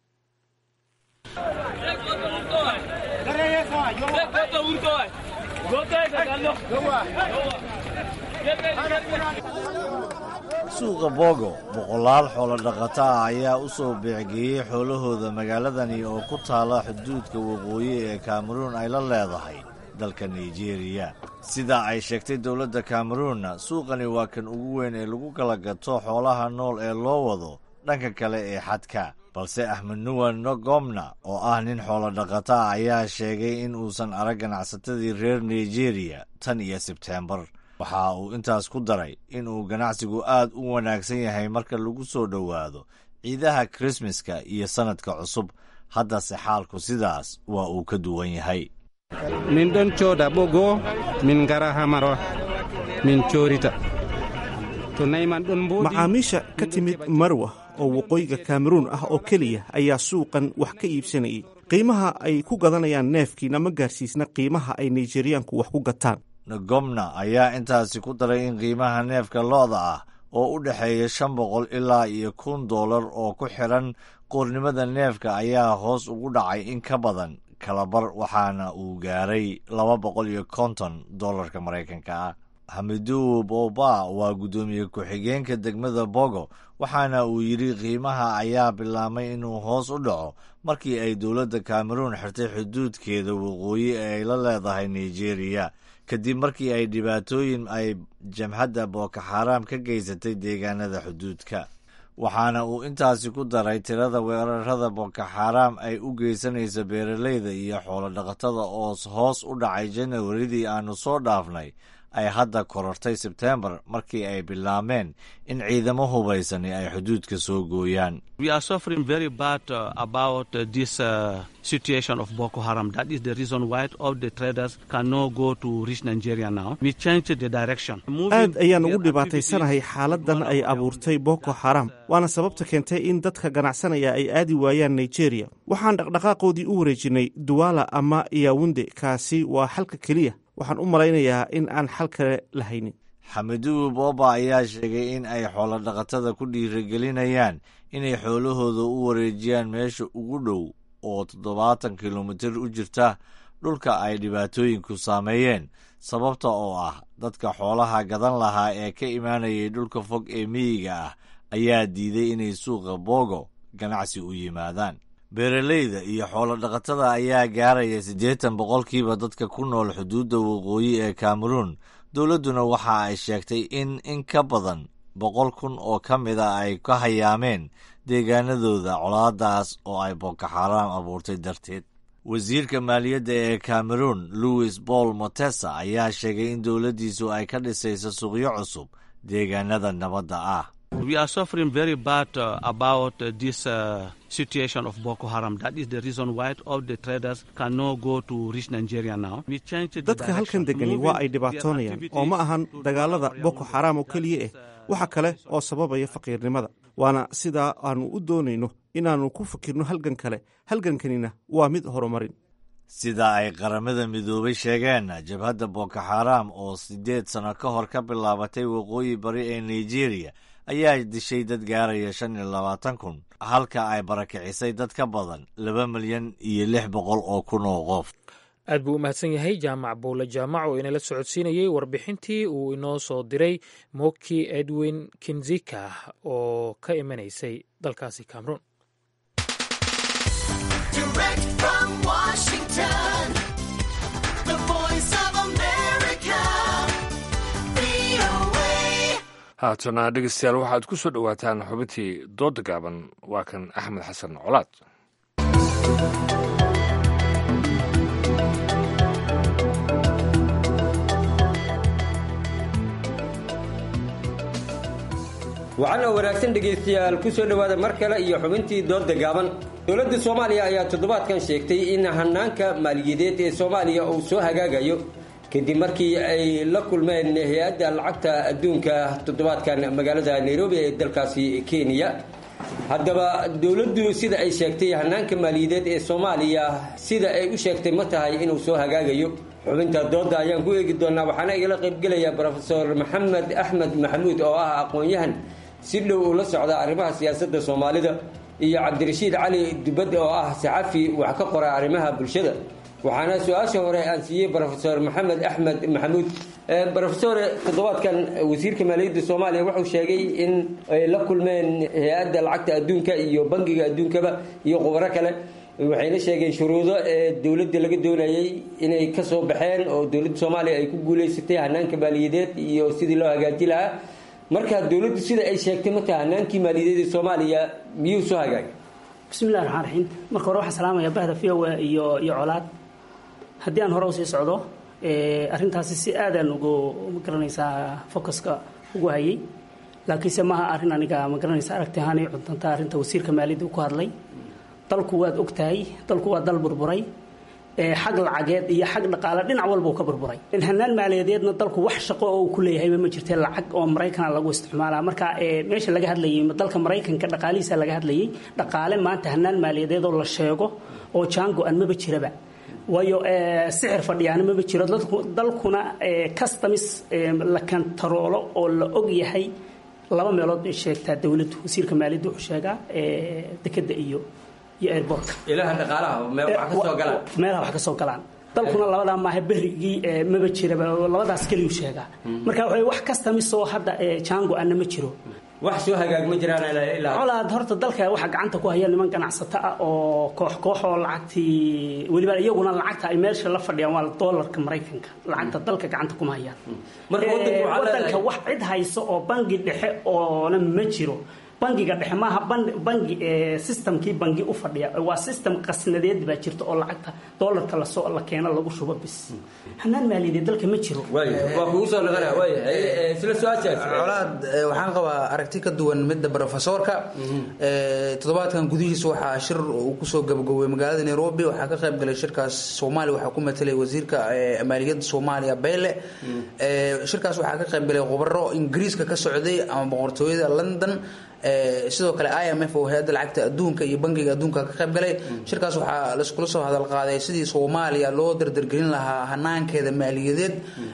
suuqa Bogo boqolaal xoolo dhaqato ah ayaa u soo beecgeeyey xoolahooda magaaladani oo ku taala xuduudka waqooyi ee Cameroon ay la leedahay dalka Nigeria. sida ay sheegtay dowladda Cameroon, suuqani waa kan ugu weyn ee lagu kala gato xoolaha nool ee loo wado dhanka kale ee xadka, balse Ahmed Nuwan Nogomna oo ah nin xoolo dhaqato ah ayaa sheegay in uusan arag ganacsatadii reer Nigeria tan iyo Sebteembar. waxa uu intaas ku daray in uu ganacsigu aad u wanaagsan yahay marka lagu soo dhowaado ciidaha Krismaska iyo sanadka cusub, haddase xaalku sidaas waa uu ka duwan yahay. min don cooda ɓogo min ngara hamaro min coorita to nayman ɗon mboɗi. macaamiisha ka timid marwa oo waqooyiga kameruun ah oo keliya ayaa suuqan wax ka iibsanayay. qiimaha ay ku gadanayaan neefkiina ma gaarsiisna qiimaha ay nigeriyaanku wax ku gataan. ngomna ayaa intaasi ku daray in qiimaha neefka lo'da ah oo u dhexeeya $500 ilaa $1,000 oo ku xiran qoornimada neefka ayaa hoos ugu dhacay in ka badan kalabar, waxaana uu gaaray $250 Maraykanka ah. Hamidou Boba waa guddoomiye ku-xigeenka degmada Bogo, waxaana uu yidhi qiimaha ayaa bilaabmay inuu hoos u dhaco markii ay dowladda Cameroon xirtay xuduudkeeda waqooyi ee ay la leedahay Nigeria, kadib markii ay dhibaatooyin ay jamhadda Boko Haram ka geysatay deegaanada xuduudka. waxaana uu intaasi ku daray tirada weerarada Boko Haram ay u geysanaysa beeralayda iyo xoolo dhaqatada oo hoos u dhacay Janawaridii aanu soo dhaafnay ay hadda korortay Sebtembar markii ay bilaabeen in ciidamo hubaysani ay xuduudka soo gooyaan. We are suffering very bad about this situation of Boko Haram. That is the reason why all the traders cannot go to reach Nigeria now. We changed the direction. aad ayaan ugu dhibaataysanahay xaaladan ay abuurtay Boko Haram, waana sababta keentay in dadka ganacsanaya ay aadi waayaan Nigeria. Waxaan dhaqdhaqaaqoodii u wareejinay Douala ama Yaounde, kaasi waa xalka keliya. waxaan u malaynayaa in aan xal kale lahaynin. Hamidou Boba ayaa sheegay in ay xoolo dhaqatada ku dhiirigelinayaan inay xoolahooda u wareejiyaan meesha ugu dhow oo 70 kilomitir u jirta dhulka ay dhibaatooyinku saameeyeen, sababta oo ah dadka xoolaha gadan lahaa ee ka imaanayay dhulka fog ee miyiga ah ayaa diiday inay suuqa Bogo ganacsi u yimaadaan. beeralayda iyo xoolo dhaqatada ayaa gaaraya 80% dadka ku nool xuduudda waqooyi ee Cameroon. Dowladduna waxa ay sheegtay in ka badan 100,000 oo ka mid ah ay ka hayaameen deegaanadooda colaadaas oo ay Boko Haram abuurtay darteed. wasiirka maaliyadda ee Cameroon Louis Paul Motesa ayaa sheegay in dowladdiisu ay ka dhisayso suuqyo cusub deegaanada nabadda ah. We are suffering very bad about this situation of Boko Haram. That is the reason why all the traders cannot go to reach Nigeria now. We changed the dadka halkan degani waa ay dhibaatoonayaan oo ma ahan dagaalada Boko Haram oo keliya waxa kale oo sababaya faqiirnimada. waana sida aanu u doonayno inaanu ku fikirno halgan kale. halgankanina waa mid horumarin. sida ay qaramada midoobay sheegeen, jabhadda Boko Haram oo 8 sano ka hor ka bilaabatay waqooyi bari ee Nigeria ayaa dishay dad gaaraya 25,000, halka ay barakicisay dad ka badan 2,600,000 oo kun oo qof. aad buu u mahadsan yahay jaamac buule jaamac oo inala socodsiinayey warbixintii uu inoo soo diray Moki Edwin Kinzika oo ka imanaysay dalkaasi Cameroon. haatana dhegeystayaal waxaad ku soo dhowaataan xubintii dooda gaaban. waa kan Axmed Xasan Colaad. waxaan oo wanaagsan dhegaystayaal ku soo dhowaada mar kale iyo xubintii dooda gaaban. dowladda Soomaaliya ayaa toddobaadkan sheegtay in hanaanka maaliyadeed ee Soomaaliya uu soo hagaagayo kadib markii ay la kulmeen hay'adda lacagta adduunka toddobaadkan magaalada Nairobi ee dalkaasi Kenya. haddaba dowladdu sida ay sheegtay hanaanka maaliyadeed ee Soomaaliya sida ay u sheegtay ma tahay inuu soo hagaagayo. xubinta dooda ayaan ku eegi doonaa, waxaana igala qaybgelaya Professor Maxamed Axmed Maxamuud oo ah aqoon-yahan si dhow ula socda arrimaha siyaasadda Soomaalida, iyo Cabdirashiid Cali Dubad oo ah saxafi wax ka qora arrimaha bulshada. waxaana su-aasha hore aan siiyey Professor Maxamed Axmed Maxamuud. Professor, toddobaadkan wasiirka maaliyadda Soomaaliya wuxuu sheegay in ay la kulmeen hay'adda lacagta adduunka iyo bangiga adduunkaba iyo khubaro kale, waxayna sheegeen shuruudo ee dowladda laga doonayay inay ka soo baxeen oo dowladda Soomaaliya ay ku guuleysatay hanaanka maaliyadeed iyo sidii loo hagaajin lahaa. marka dowladdu sida ay sheegtay ma tahay hanaankii maaliyadeed ee Soomaaliya miyuu soo hagaagay? bismillaahir rahmaanir rahiim. marka hore waxaan salaamayaa bahda VOA iyo Colaad. haddii aan hore u sii socdo arrintaasi si aadan ugu magaranaysaa focuska ugu hayay, laakiinse maaha arrin aniga magaranaysaa aragti ahaan ay cuntanta arrinta wasiirka maaliyadda ku hadlay. dalku waad ogtahay, dalku waa dal burburay, xag lacageed iyo xag dhaqaale dhinac walba uu ka burburay hanaan maaliyadeedna dalku wax shaqo oo uu ku leeyahayba ma jirtee lacag oo Mareykan lagu isticmaalaa marka meesha laga hadlayay dalka Mareykanka dhaqaalihiisa laga hadlayay dhaqaale maanta hanaan maaliyadeed oo la sheego oo jango aan maba jiraba wayo sixir fadhiyana maba jiro dalkuna customs la kantaroolo oo la og yahay laba meelood ay sheegtaa dawladdu wasiirka maaliyadda wuxuu sheegaa dekada iyo airport ilaha dhaqaalaha meelaha wax ka soo galaan dalkuna labada maaha berigii maba jiraba labadaas kaliya sheegaa marka wax customs oo hadda jango aan ma jiro wax soo hagaag ma jiraan ilaa colaad horta dalka waxa gacanta ku haya niman ganacsato ah oo koox oo lacagtii waliba iyaguna lacagta ay meesha la fadhiyaan waa dollarka Mareykanka lacagta dalka gacanta kuma hayaan marka wadanka wax cid hayso oo bangi dhexe oo ma jiro bangiga dhexe maaha bangi systemkii bangi u fadhiya waa system qasnadeed baa jirta oo lacagta dollarka la keeno lagu shubo bis hanaan maaliyadeed dalka ma jiro waa kugu soo noqonaa isla su'aashaas colaad waxaan qabaa aragti ka duwan midda professorka toddobaadkan gudihiisa waxaa shir uu ku soo gabagabay magaalada Nairobi waxaa ka qayb galay shirkaas Soomaaliya waxaa ku metelay wasiirka maaliyadda Soomaaliya Bayle shirkaas waxaa ka qayb galay khubaro Ingiriiska ka socday ama boqortooyada London sidoo kale IMF oo hay'adda lacagta adduunka iyo bangiga adduunka ka qayb galay shirkaas waxaa la isku soo hadal qaaday sidii Soomaaliya loo dardargelin lahaa hanaankeeda maaliyadeed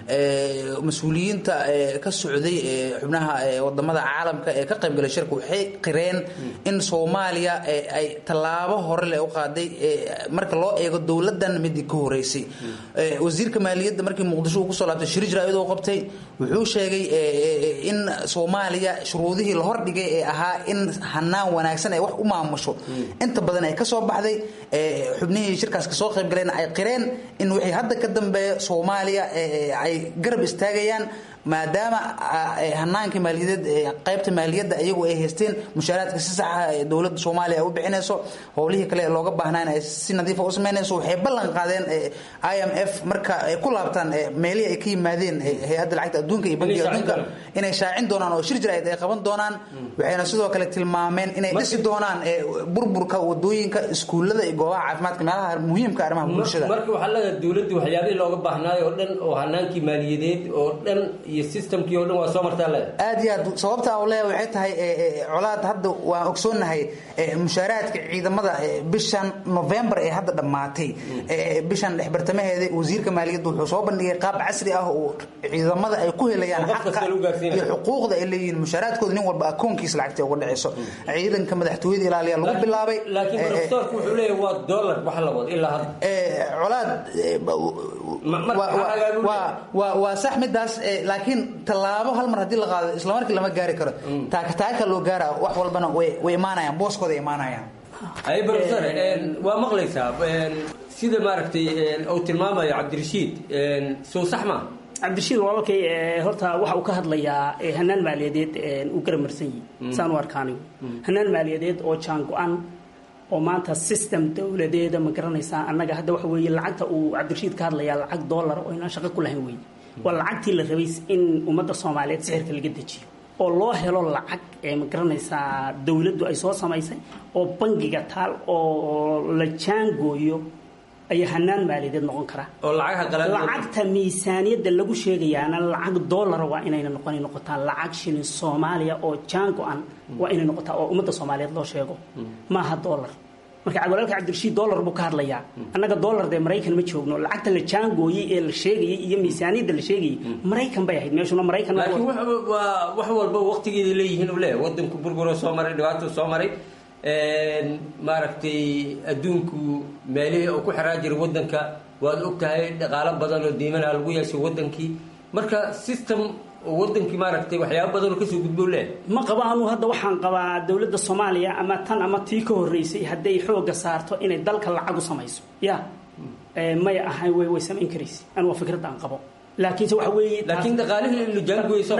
mas'uuliyiinta ka socday xubnaha wadamada caalamka ee ka qayb galay shirku waxay qireen in Soomaaliya ay talaabo hore leh u qaaday marka loo eego dawladan midii ka horeysay wasiirka maaliyadda markii Muqdisho uu ku soo laabtay shir jiraayad oo qabtay wuxuu sheegay in Soomaaliya shuruudihii la hordhigay ahaa in hanaan wanaagsan ay wax u maamusho inta badan ay ka soo baxday xubnihii shirkaas ka soo qayb galeen ay qireen in wixii hadda ka dambeeya Soomaaliya ay garab istaagayaan maadaama hanaanka maaliyadeed qaybta maaliyadda ayagu ay haysteen mushaaraadka si sax ah ee dawladda Soomaaliya ay u bixinayso howlihii kale looga baahnaa ay si nadiif ah u sameynayso waxay ballan qaadeen IMF marka ay ku laabtaan meelihii ay ka yimaadeen hay'adda lacagta adduunka iyo bangiga adduunka inay shaacin doonaan oo shir jiraayad ay qaban doonaan waxayna sidoo kale tilmaameen inay dhisi doonaan burburka wadooyinka iskuulada iyo goobaha caafimaadka meelaha muhiimka arrimaha bulshada marka waxa la dawladdu waxyaabihii looga baahnaayo oo dhan oo hanaankii maaliyadeed oo dhan iyo systemkii oo dhan waa soo martaa aad iyo aad sababta oo leeyahay waxay tahay colaad hadda waa ogsoonahay mushaaraadka ciidamada bishan November ee hadda dhamaatay bishan dhexbartamaheeda wasiirka maaliyadda wuxuu soo bandhigay qaab casri ah oo ciidamada ay ku helayaan xaqqa iyo xuquuqda ay leeyihiin mushaaraadkooda nin walba akoonkiisa lacagta uga dhacayso ciidanka madaxtooyada ilaaliya lagu bilaabay laakiin professorku wuxuu leeyahay waa dollar wax la wado ilaa hadda colaad waa sax midaas laakiin talaabo hal mar hadii la qaado isla markii lama gaari karo taaka loo gaara wax walbana way imaanayaan booskooda imaanayaan ay professor waa maqlaysaa sida maaragtay oo tilmaamayo Cabdirashiid soo sax ma cabdirashiid walaalkay horta waxa uu ka hadlayaa hanaan maaliyadeed uu garamarsan yahay saan u arkaanayo hanaan maaliyadeed oo jaango'an oo maanta system dawladeeda ma garanaysaa annaga hadda waxa weeye lacagta uu cabdirashiid ka hadlayaa lacag dollar oo inaan shaqo ku lahayn weeye waa lacagtii la rabay in ummadda Soomaaliyeed sixirka laga dejiyo oo loo helo lacag ma garanaysaa dawladdu ay soo samaysay oo bangiga taal oo la jaangooyo ay hanaan maaliyadeed noqon kara oo lacagta miisaaniyadda lagu sheegayaana lacag dollar waa inay noqotaa lacag shilin Soomaaliya oo jaango'an waa inay noqotaa oo ummadda Soomaaliyeed loo sheego maaha dollar marka walaalka Cabdirashiid dollar buu ka hadlayaa annaga dollar de Mareykan ma joogno lacagta la jaangooyay ee la sheegay iyo miisaaniyadda la sheegay Mareykan bay ahayd meeshuna Mareykan laakiin wax walba waqtigeeda leeyihiin u leeyahay wadanku burburo soo maray dhibaato soo maray maaragtay adduunku meelihii oo ku xiraa jiray wadanka waad ogtahay dhaqaale badan oo diimana lagu yeeshay wadankii marka system wadankii maaragtay waxyaabo badan oo ka soo gudbo leeyahay ma qaba anu hadda waxaan qabaa dawladda Soomaaliya ama tan ama tii ka horeysay haday xooga saarto inay dalka lacag u samayso may ahay way samayn karaysaa anu waa fikrad aan qabo laakiin waxa weeye laakiin dhaqaalihii in la jaangooyso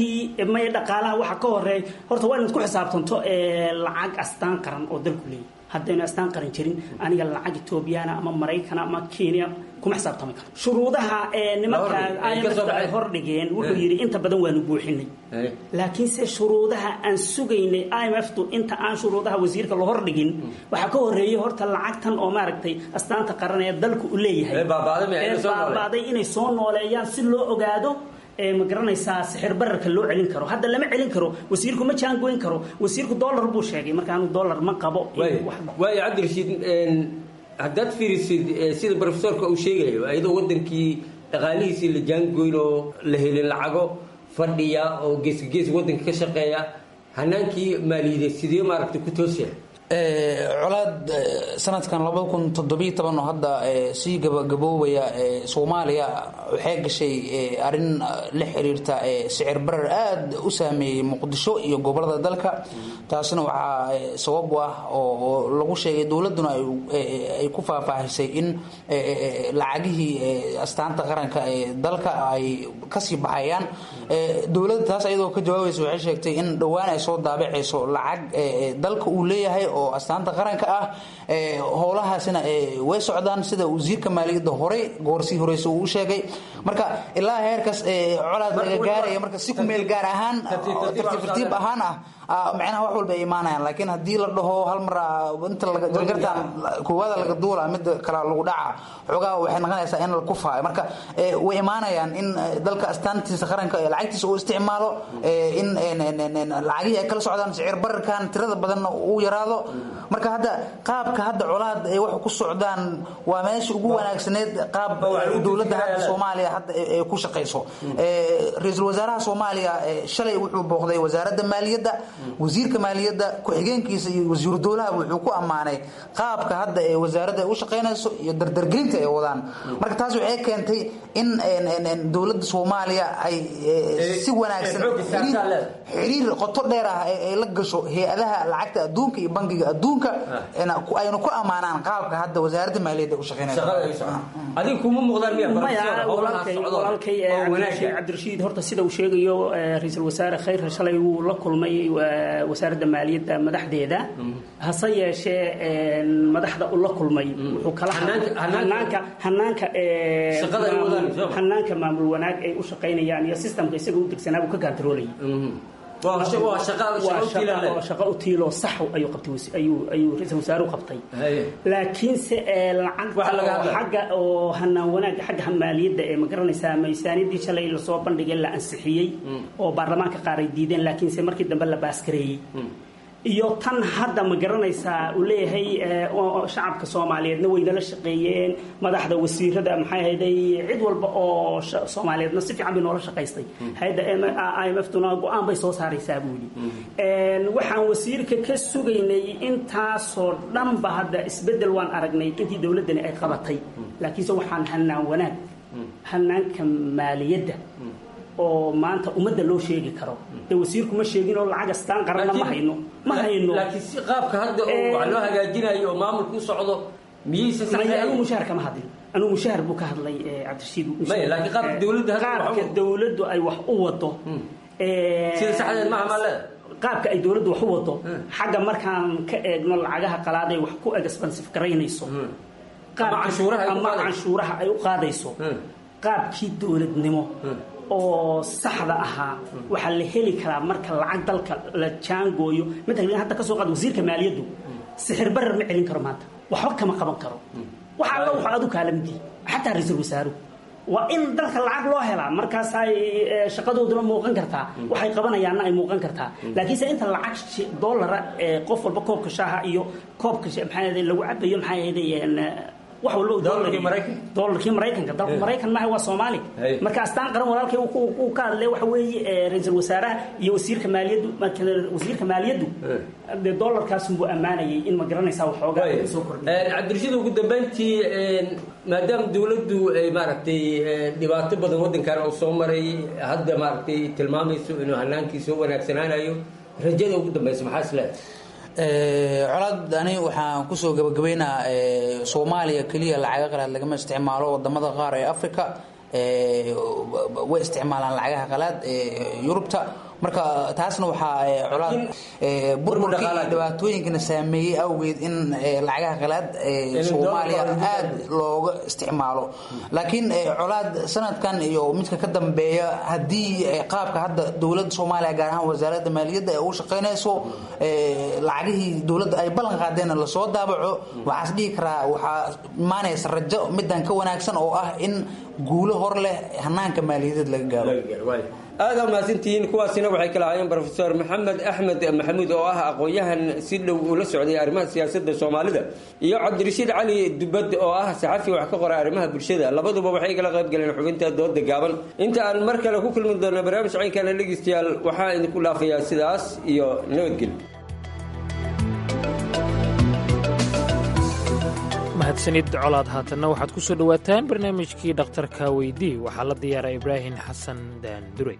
dhaqaalaha waxa ka horeey horta waa inaad ku xisaabtanto lacag astaan qaran oo dalku leeyahay haddaynu astaan qaran jirin aniga lacag Ethiopiana ama Mareykan ama Kenya kuma xisaabtami karo shuruudaha nimanka ay hordhigeen wuxuu yiri inta badan waanu buuxinay laakiin se shuruudaha aan sugaynay IMF-tu inta aan shuruudaha wasiirka loo hordhigin waxa ka horeeyay horta lacagtan oo maaragtay astaanta qaran ee dalku u leeyahay baabaday inay soo nooleeyaan si loo ogaado ma garanaysaa sixir bararka loo celin karo hadda lama celin karo wasiirku ma jaan goyn karo wasiirku dollar buu sheegay marka aanu dollar ma qabo way Cabdirashiid haddaad fiirisid sida professorka uu sheegayo ayadoo wadankii dhaqaalihiisii la jaan goyn oo la helin lacago fadhiya oo gees wadanka ka shaqeeya hanaankii maaliyadeed sidee maaragtay ku toosaya colaad sanadkan 2017 oo hadda sii gabagaboobaya Soomaaliya waxay gashay arin la xiriirta sicir barar aad u saameeyay Muqdisho iyo gobolada dalka taasina waxa sabab ah oo lagu sheegay dawladuna ay ku faahfaahisay in lacagihii astaanta qaranka ee dalka ay ka sii baxayaan dawladda taas ayadoo ka jawaabayso waxay sheegtay in dhawaan ay soo daabacayso lacag dalka uu leeyahay oo astaanta qaranka ah howlahaasina way socdaan sida wasiirka maaliyadda hore goorsii horeysa uu sheegay marka ilaa heerkaas colaad laga gaaray marka si ku meel gaar ahaan tartiib ahaan macnaha wax walba iimaanayaan laakiin hadii la dhaho hal mar inta laga jargartaan kuwada laga duula mid kala lagu dhaca xogaa waxay noqonaysaa in la kufaayo marka way iimaanayaan in dalka astaantiisa qaranka ee lacagtiisa uu isticmaalo in lacagii ay kala socdaan sicir bararkan tirada badan uu yaraado marka hadda qaabka hadda colaad ay wax ku socdaan waa meesha ugu wanaagsaneed qaab dawladda hadda Soomaaliya hadda ay ku shaqeyso ra'iisul wasaaraha Soomaaliya shalay wuxuu booqday wasaaradda maaliyadda wasiirka maaliyadda ku xigeenkiisa iyo wasiir dawladda wuxuu ku amaanay qaabka hadda ee wasaaradda u shaqeynayso iyo dardargelinta ay wadaan marka taas waxay keentay in dawladda Soomaaliya ay si wanaagsan xiriir qoto dheer ah ay la gasho hay'adaha lacagta adduunka iyo bangiga adduunka ayna ku amaanaan qaabka hadda wasaaradda maaliyadda u shaqeynayso adiga kuma muuqdaan miyaa walaalkay Cabdirashiid horta sida uu sheegayo ra'iisul wasaare khayr shalay uu la kulmay wasaaradda maaliyadda madaxdeeda hase yeeshee madaxda uu la kulmay wuxuu kala hanaanka maamul wanaag ay u shaqeynayaan iyo systemka isaga u degsanaa uu ka controlay shaqo u tiilo sax ayuu qabtay ayuu ra'iisul wasaaruhu qabtay laakiin se lacag xagga oo hanaan wanaag xagga maaliyadda ee ma garanaysaa miisaaniyadii shalay la soo bandhigay la ansixiyay oo baarlamaanka qaar ay diideen laakiin se markii dambe la baaskareeyay iyo tan hadda ma garanaysaa uu leeyahay shacabka Soomaaliyeedna way nala shaqeeyeen madaxda wasiirada maxay hayday cid walba oo Soomaaliyeedna si fiican bay noola shaqeystay hay'adda IMF-tuna go'aan bay soo saaraysaa buuli waxaan wasiirka ka sugaynay intaasoo dhanba hadda isbedel waan aragnay intii dawladani ay qabatay laakiin se waxaan hanaan wanaag hanaanka maaliyadda oo maanta umada loo sheegi karo ee wasiirku ma sheegin oo lacag astaan qaran ma hayno laakiin si qaabka hadda oo wax loo hagaajinayo oo maamulku socdo miyaysan saxay anu mushaar kama hadlin anu mushaar buu ka hadlay Cabdirashiid laakiin qaabka dawladdu ay wax u wado sida saxdeed ma amale qaabka ay dawladdu wax u wado xagga markaan ka eegno lacagaha qalaaday wax ku expensive gareynayso ama canshuuraha ay u qaadayso qaabkii dawladnimo oo saxda ahaa waxa la heli karaa marka lacag dalka la jaangooyo midna hadda ka soo qaad wasiirka maaliyaddu sixir barar ma celin karo maanta waxa kama qaban karo waxa la waxa adu kaalamdi xataa ra'iisul wasaaruhu waa in dalka lacag loo helaa markaas ay shaqadooduna muuqan kartaa waxay qabanayaan ay muuqan kartaa laakiin se inta lacag dollar qof walba koobka shaaha iyo koobka maxay lagu cabayo maxay wax walba dollarkii Mareykanka dalka Mareykan ma waa Soomaali marka astaan qaran walaalkay uu ka hadlay waxa weeye ra'iisul wasaaraha iyo wasiirka maaliyaddu marka wasiirka maaliyaddu dollarkaas uu amaanayay in ma garanaysaa waxoogaa soo kordhay Cabdirashiid ugu dambeyntii maadaama dawladdu ay maaragtay dhibaato badan wadankan oo soo maray hadda maaragtay tilmaamayso inuu hanaankiisa wanaagsanaanayo rajada ugu dambaysa maxaa isleedahay colaad ani waxaan ku soo gabagabeynaa Soomaaliya kaliya lacag qalaad lagama isticmaalo wadamada qaar ee Afrika way isticmaalaan lacagaha qalaad Yurubta marka taasna waxaa colaad burburkii iyo dhibaatooyinkana saameeyey awgeed in lacagaha qalaad Soomaaliya aad looga isticmaalo laakiin colaad sanadkan iyo midka ka dambeeya haddii qaabka hadda dowladda Soomaaliya gaar ahaan wasaaradda maaliyadda ay u shaqeynayso lacagihii dowladda ay ballan qaadeen la soo daabaco waxaas dhihi karaa waxaa imaanaysa rajo midan ka wanaagsan oo ah in guulo hor leh hanaanka maaliyadeed laga gaaro aad mahadsantihiin kuwaasina waxay kala hayeen Professor Maxamed Axmed Maxamuud oo ah aqoon-yahan si dhow ula socday arrimaha siyaasadda Soomaalida iyo Cabdirashiid Cali Dubad oo ah saxafi wax ka qoray arrimaha bulshada labaduba waxay kala qayb galeen xubinta dooda gaaban inta aan mar kale ku kulmi doono barnaamij caynkan dhageystayaal waxaan idinku dhaafayaa sidaas iyo nabadgelyo mahadsanid colaad haatanna waxaad ku soo dhowaataan barnaamijkii dhakhtarka weydii waxaa la diyaaray ibraahim xasan daandure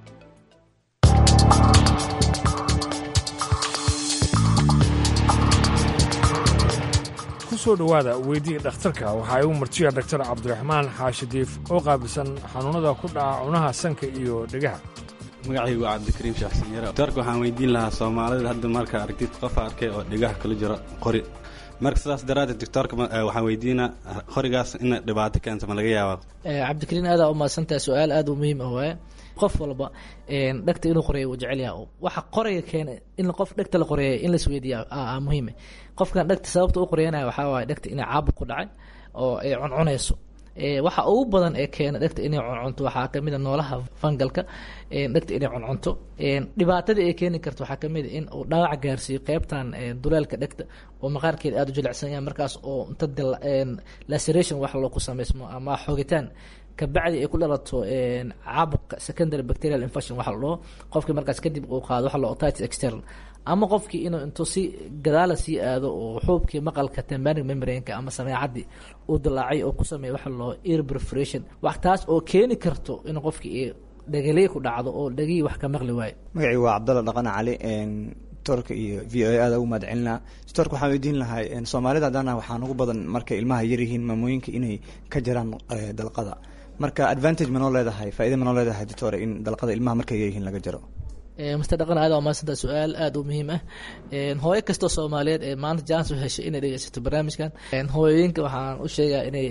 ku soo dhowaada weydii dhakhtarka waxaa igu martiya daktar cabdiraxmaan xaashi diif oo qaabilsan xanuunnada ku dhaca cunaha sanka iyo dhegaha magacaygu waa cabdikariim shaaxsanyare daktarka waxaan weydiin lahaa soomaalida hadda marka aragtid qof arkay oo dhegaha kala jiro qori marka sidaas daraaddeed doctorka waxaan weydiinaa qorigaas in dhibaato keento ma laga yaabaa cabdikariin aada u mahadsantahay su-aal aada u muhiim ah waaye qof walba dhegta inuu qoreeyo uu jecel yahay waxa qoraya keena in qof dhegta la qoreeyo in la isweydiiyaa muhiim qofkan dhegta sababta u qoreynaya waxaa waaye dhegta inay caabuq ku dhacay oo ay cuncunayso waxa ugu badan ee keena dhegta inay cuncunto waxaa kamid a noolaha fangalka dhegta inay cuncunto dhibaatada ay keeni karto waxaa kamid a in uu dhaawac gaarsiiyo qeybtan duleelka dhegta oo maqaarkeeda aada u jilicsan yahay markaas oo inta laceration wax loo ku samaysmo ama xogitaan kabacdi ay ku dhalato caabuqa secondary bacterial infection waxa la dhaho qofkii markaas kadib uu qaado waxa la otitis external ama qofkii inuu intuu si gadaala sii aado oo xuubkii maqalka tympanic membrane-ka ama sameecadii uu dilaacay oo ku sameeya waxa la dhaho ear perforation wax taas oo keeni karto in qofkii dhagaliye ku dhacdo oo dhagihii wax ka maqli waayo magacii waa cabdalla dhaqan cali doctorka iyo v o a aada ugu mahad celinaa doctorka waxaan weydiin lahay soomaalida haddana waxaan ugu badan markay ilmaha yaryihiin maamooyinka inay ka jiraan dalqada marka advantage manoo leedahay faaida manoo leedahay doctor in dalqada ilmaha markay yaryihiin laga jaro master dhaqan aada waa mahadsanta su-aal aada u muhiim ah hooyo kastoo soomaaliyeed ee maanta jans u heshay inay dhegeysato barnaamijkan hooyooyinka waxaan u sheegaa inay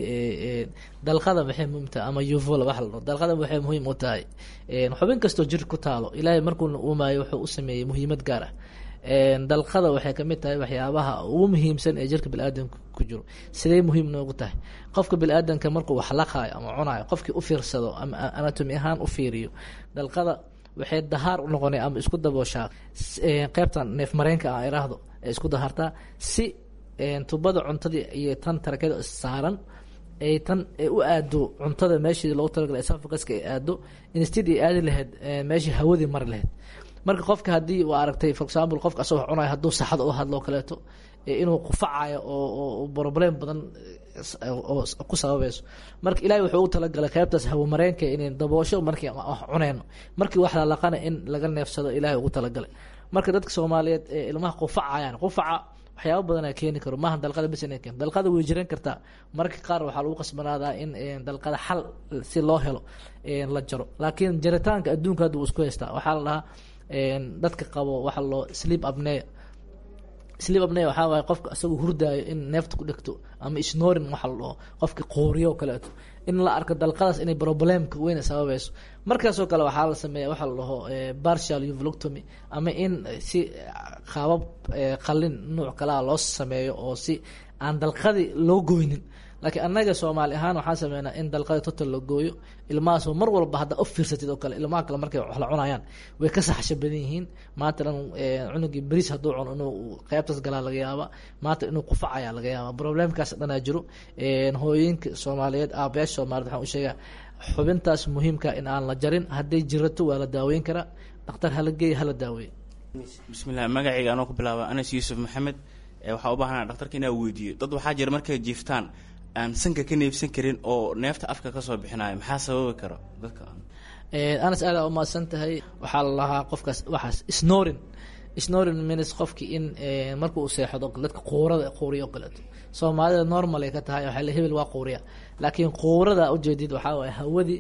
dalqada waxay muhiim tahay ama yuvola waxa la dhaho dalqada waxay muhiim u tahay xubin kastoo jir ku taalo ilaahay markuuna uumaayo wuxuu u sameeyey muhiimad gaar ah dalqada waxay kamid tahay waxyaabaha ugu muhiimsan ee jirka biniaadanka ku jiro siday muhiim noogu tahay qofka biniaadanka markuu wax laqaayo ama cunayo qofkii u fiirsado ama anatomy ahaan u fiiriyo dalqada waxay dahaar u noqonay ama isku dabooshaa qeybtan neef mareenka ah iraahdo ee isku dahaartaa si tubada cuntadii iyo tan tarakada saaran ay tan u aado cuntada meeshii loogu talagalay esophaguska ay aado instead ay aadi lahayd meeshii hawadii mari lahayd marka qofka haddii uu aragtay for example qofka asagoo cunayo hadduu saxada u hadlo kaleeto inuu qufacayo oo problem badan oo ku sababayso marka ilaahay wuxuu u talagalay qaybtaas hawamareenka inay daboosho markii cuneyno markii wax la laqana in laga neefsado ilaahay ugu talagalay marka dadka Soomaaliyeed ee ilmaha qufacayaan qufaca waxyaabo badan ay keeni karo maahan dalqada bas inay keento dalqada way jiran kartaa marka qaar waxaa lagu qasbanaadaa in dalqada xal si loo helo la jaro laakiin jaritaanka adduunka hadda wuu isku haystaa waxaa la dhahaa dadka qabo waxa loo sleep apnea waxaa waaye qofka asagoo hurdaayo in neefta ku dhegto ama snoring waxa la dhaho qofka qooriyo kaleeto in la arko dalqadaas inay problemka weyn sababayso markaasoo kale waxaa la sameeya waxa la dhaho partial uvulectomy ama in si qaabab qalin nuuc kalaa loo sameeyo oo si aan dalqadii loo goynin laakiin annaga Soomaali ahaan waxaan sameynaa in dalqada total la gooyo ilmahaas mar walba hadda u fiirsatid oo kale ilmaha kale markay wax la cunayaan way ka saxsha badan yihiin maanta cunugii bariis hadduu cuno inuu qaybtaas galaa laga yaaba maanta inuu qufacaya laga yaaba problemkaas dhanaa jiro hooyooyinka Soomaaliyeed aabayaasha Soomaaliyeed waxaan u sheegaa xubintaas muhiimka in aan la jarin hadday jirato waa la daaweyn karaa dhakhtar hala geeyo hala daaweeyo bismillaah magacayga anoo ku bilaaba Anas Yuusuf Maxamed waxaa u baahanaa dhakhtarka inaa weydiiyo dad waxaa jira markay jiiftaan aan sanka ka neefsan karin oo neefta afka ka soo bixinayo maxaa sababi karo dadka Anas aad u maasan tahay waxaa la lahaa qofkaas waxaas snoring means qofkii in markuu seexdo dadka qooriyo kaleeto Soomaalida normal ay ka tahay waxa la hebel waa qooriya laakiin qoorada u jeedid waxaa waaye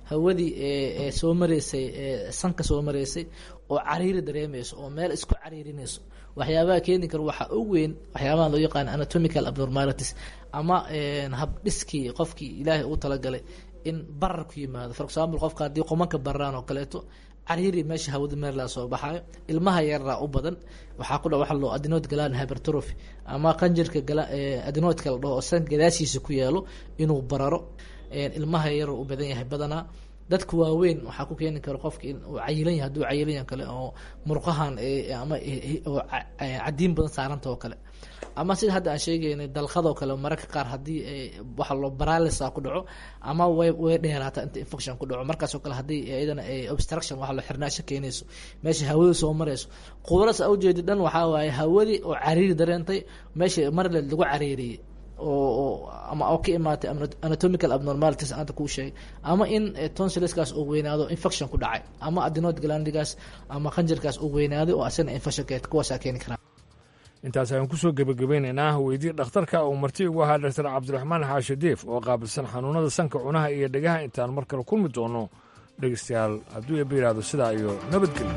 hawadii soo mareysay sanka soo mareysay oo cariiri dareemayso oo meel isku cariirinayso waxyaabaha keeni kara waxaa ugu weyn waxyaabaha loo yaqaan anatomical abnormalities ama habdhiskii qofkii ilaahay uu talagalay in barar ku yimaado for example qofka haddii qomanka bararaan oo kaleeto cariiri meesha hawada meerlaa soo baxayo ilmaha yaraa u badan waxaa ku dhaca waxa loo adenoid gland hypertrophy ama qanjirka adenoidka la dhaho oo san gadaashiisa ku yaalo inuu bararo ilmaha yar u badan yahay badanaa dadka waaweyn waxaa ku keeni kara qofka in uu cayilan yahay hadduu cayilan yahay kale oo murqahan ama cadiin badan saaranta oo kale ama sida hadda aan sheegaynay dalqadoo kale mararka qaar haddii waxa loo paralysis ku dhaco ama way dheeraata inta infection ku dhaco markaasoo kale haddii iyadana obstruction waxa loo xirnaasho keenayso meesha hawada soo marayso qudradas awjeedi dhan waxaa waaye hawadii oo cariiri dareentay meesha marle lagu cariiriyey ama oo ka imaatay anatomical abnormalities aanta kuu sheegay ama in tonsilskaas uu weynaado infection ku dhacay ama adenoid glandigaas ama qanjirkaas uu weynaaday oo asana infection kuwaasaa keeni karaa intaas ayaan kusoo gebagabeynaynaa weydii dhakhtarka uu marti ugu ahaa dr cabdiraxmaan xaashi diif oo qaabilsan xanuunada sanka cunaha iyo dhegaha intaan mar kale kulmi doono dhegeystayaal hadduu eebba yidhaahdo sidaa iyo nabadgelyo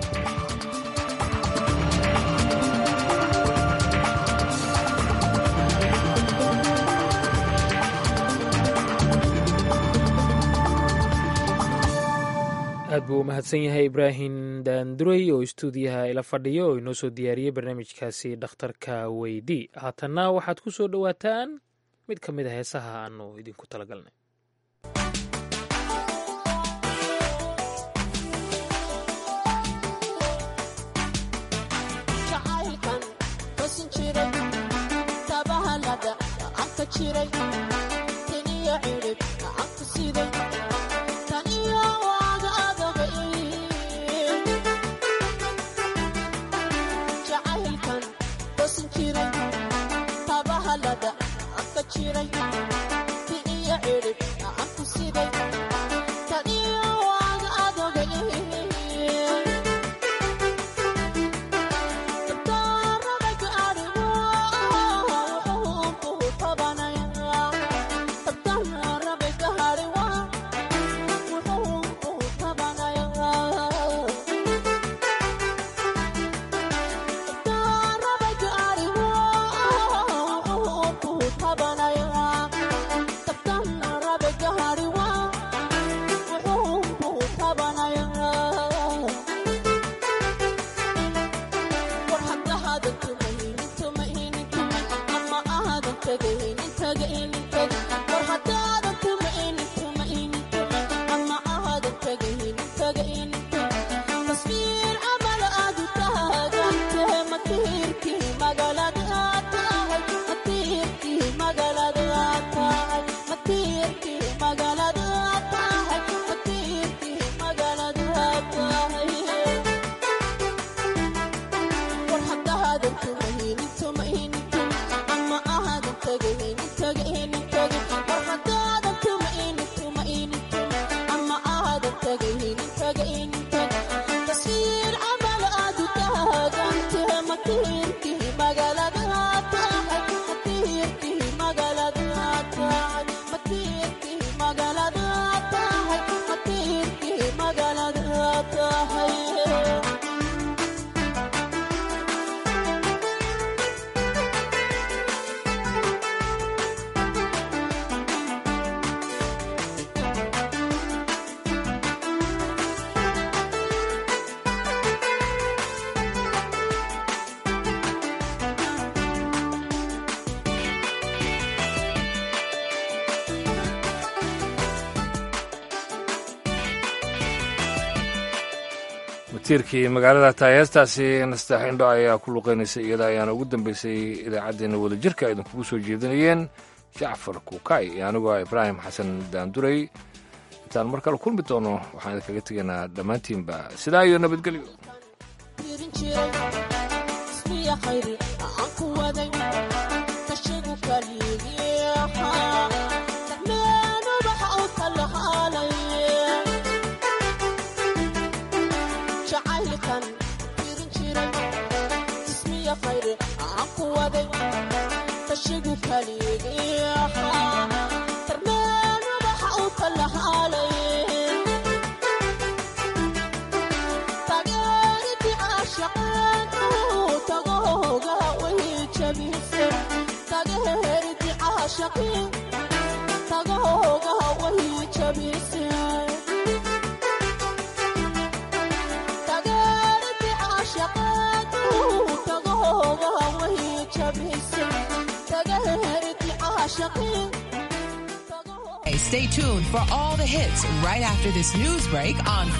aad buu u mahadsan yahay ibraahim daanduray oo istuudiyaha ila fadhiya oo inoo soo diyaariyey barnaamijkaasi dhakhtarka weydii haatanna waxaad ku soo dhowaataan mid ka mid a heesaha aanu idinku talagalnay wasiirkii magaalada tahay heestaasi nastax indho ayaa ku luqeynaysay iyada ayaana ugu dambeysay idaacaddeenna wadajirka idinkugu soo jeedinayeen jacfar kuukay iyo anigoo ibraahim xasan daanduray intaan mar kale kulmi doono waxaan idinkaga tegaynaa dhammaantiinba sidaa iyo nabadgelyo Tarmeen waxa uu kala haalay Stay tuned for all the hits right after this news break on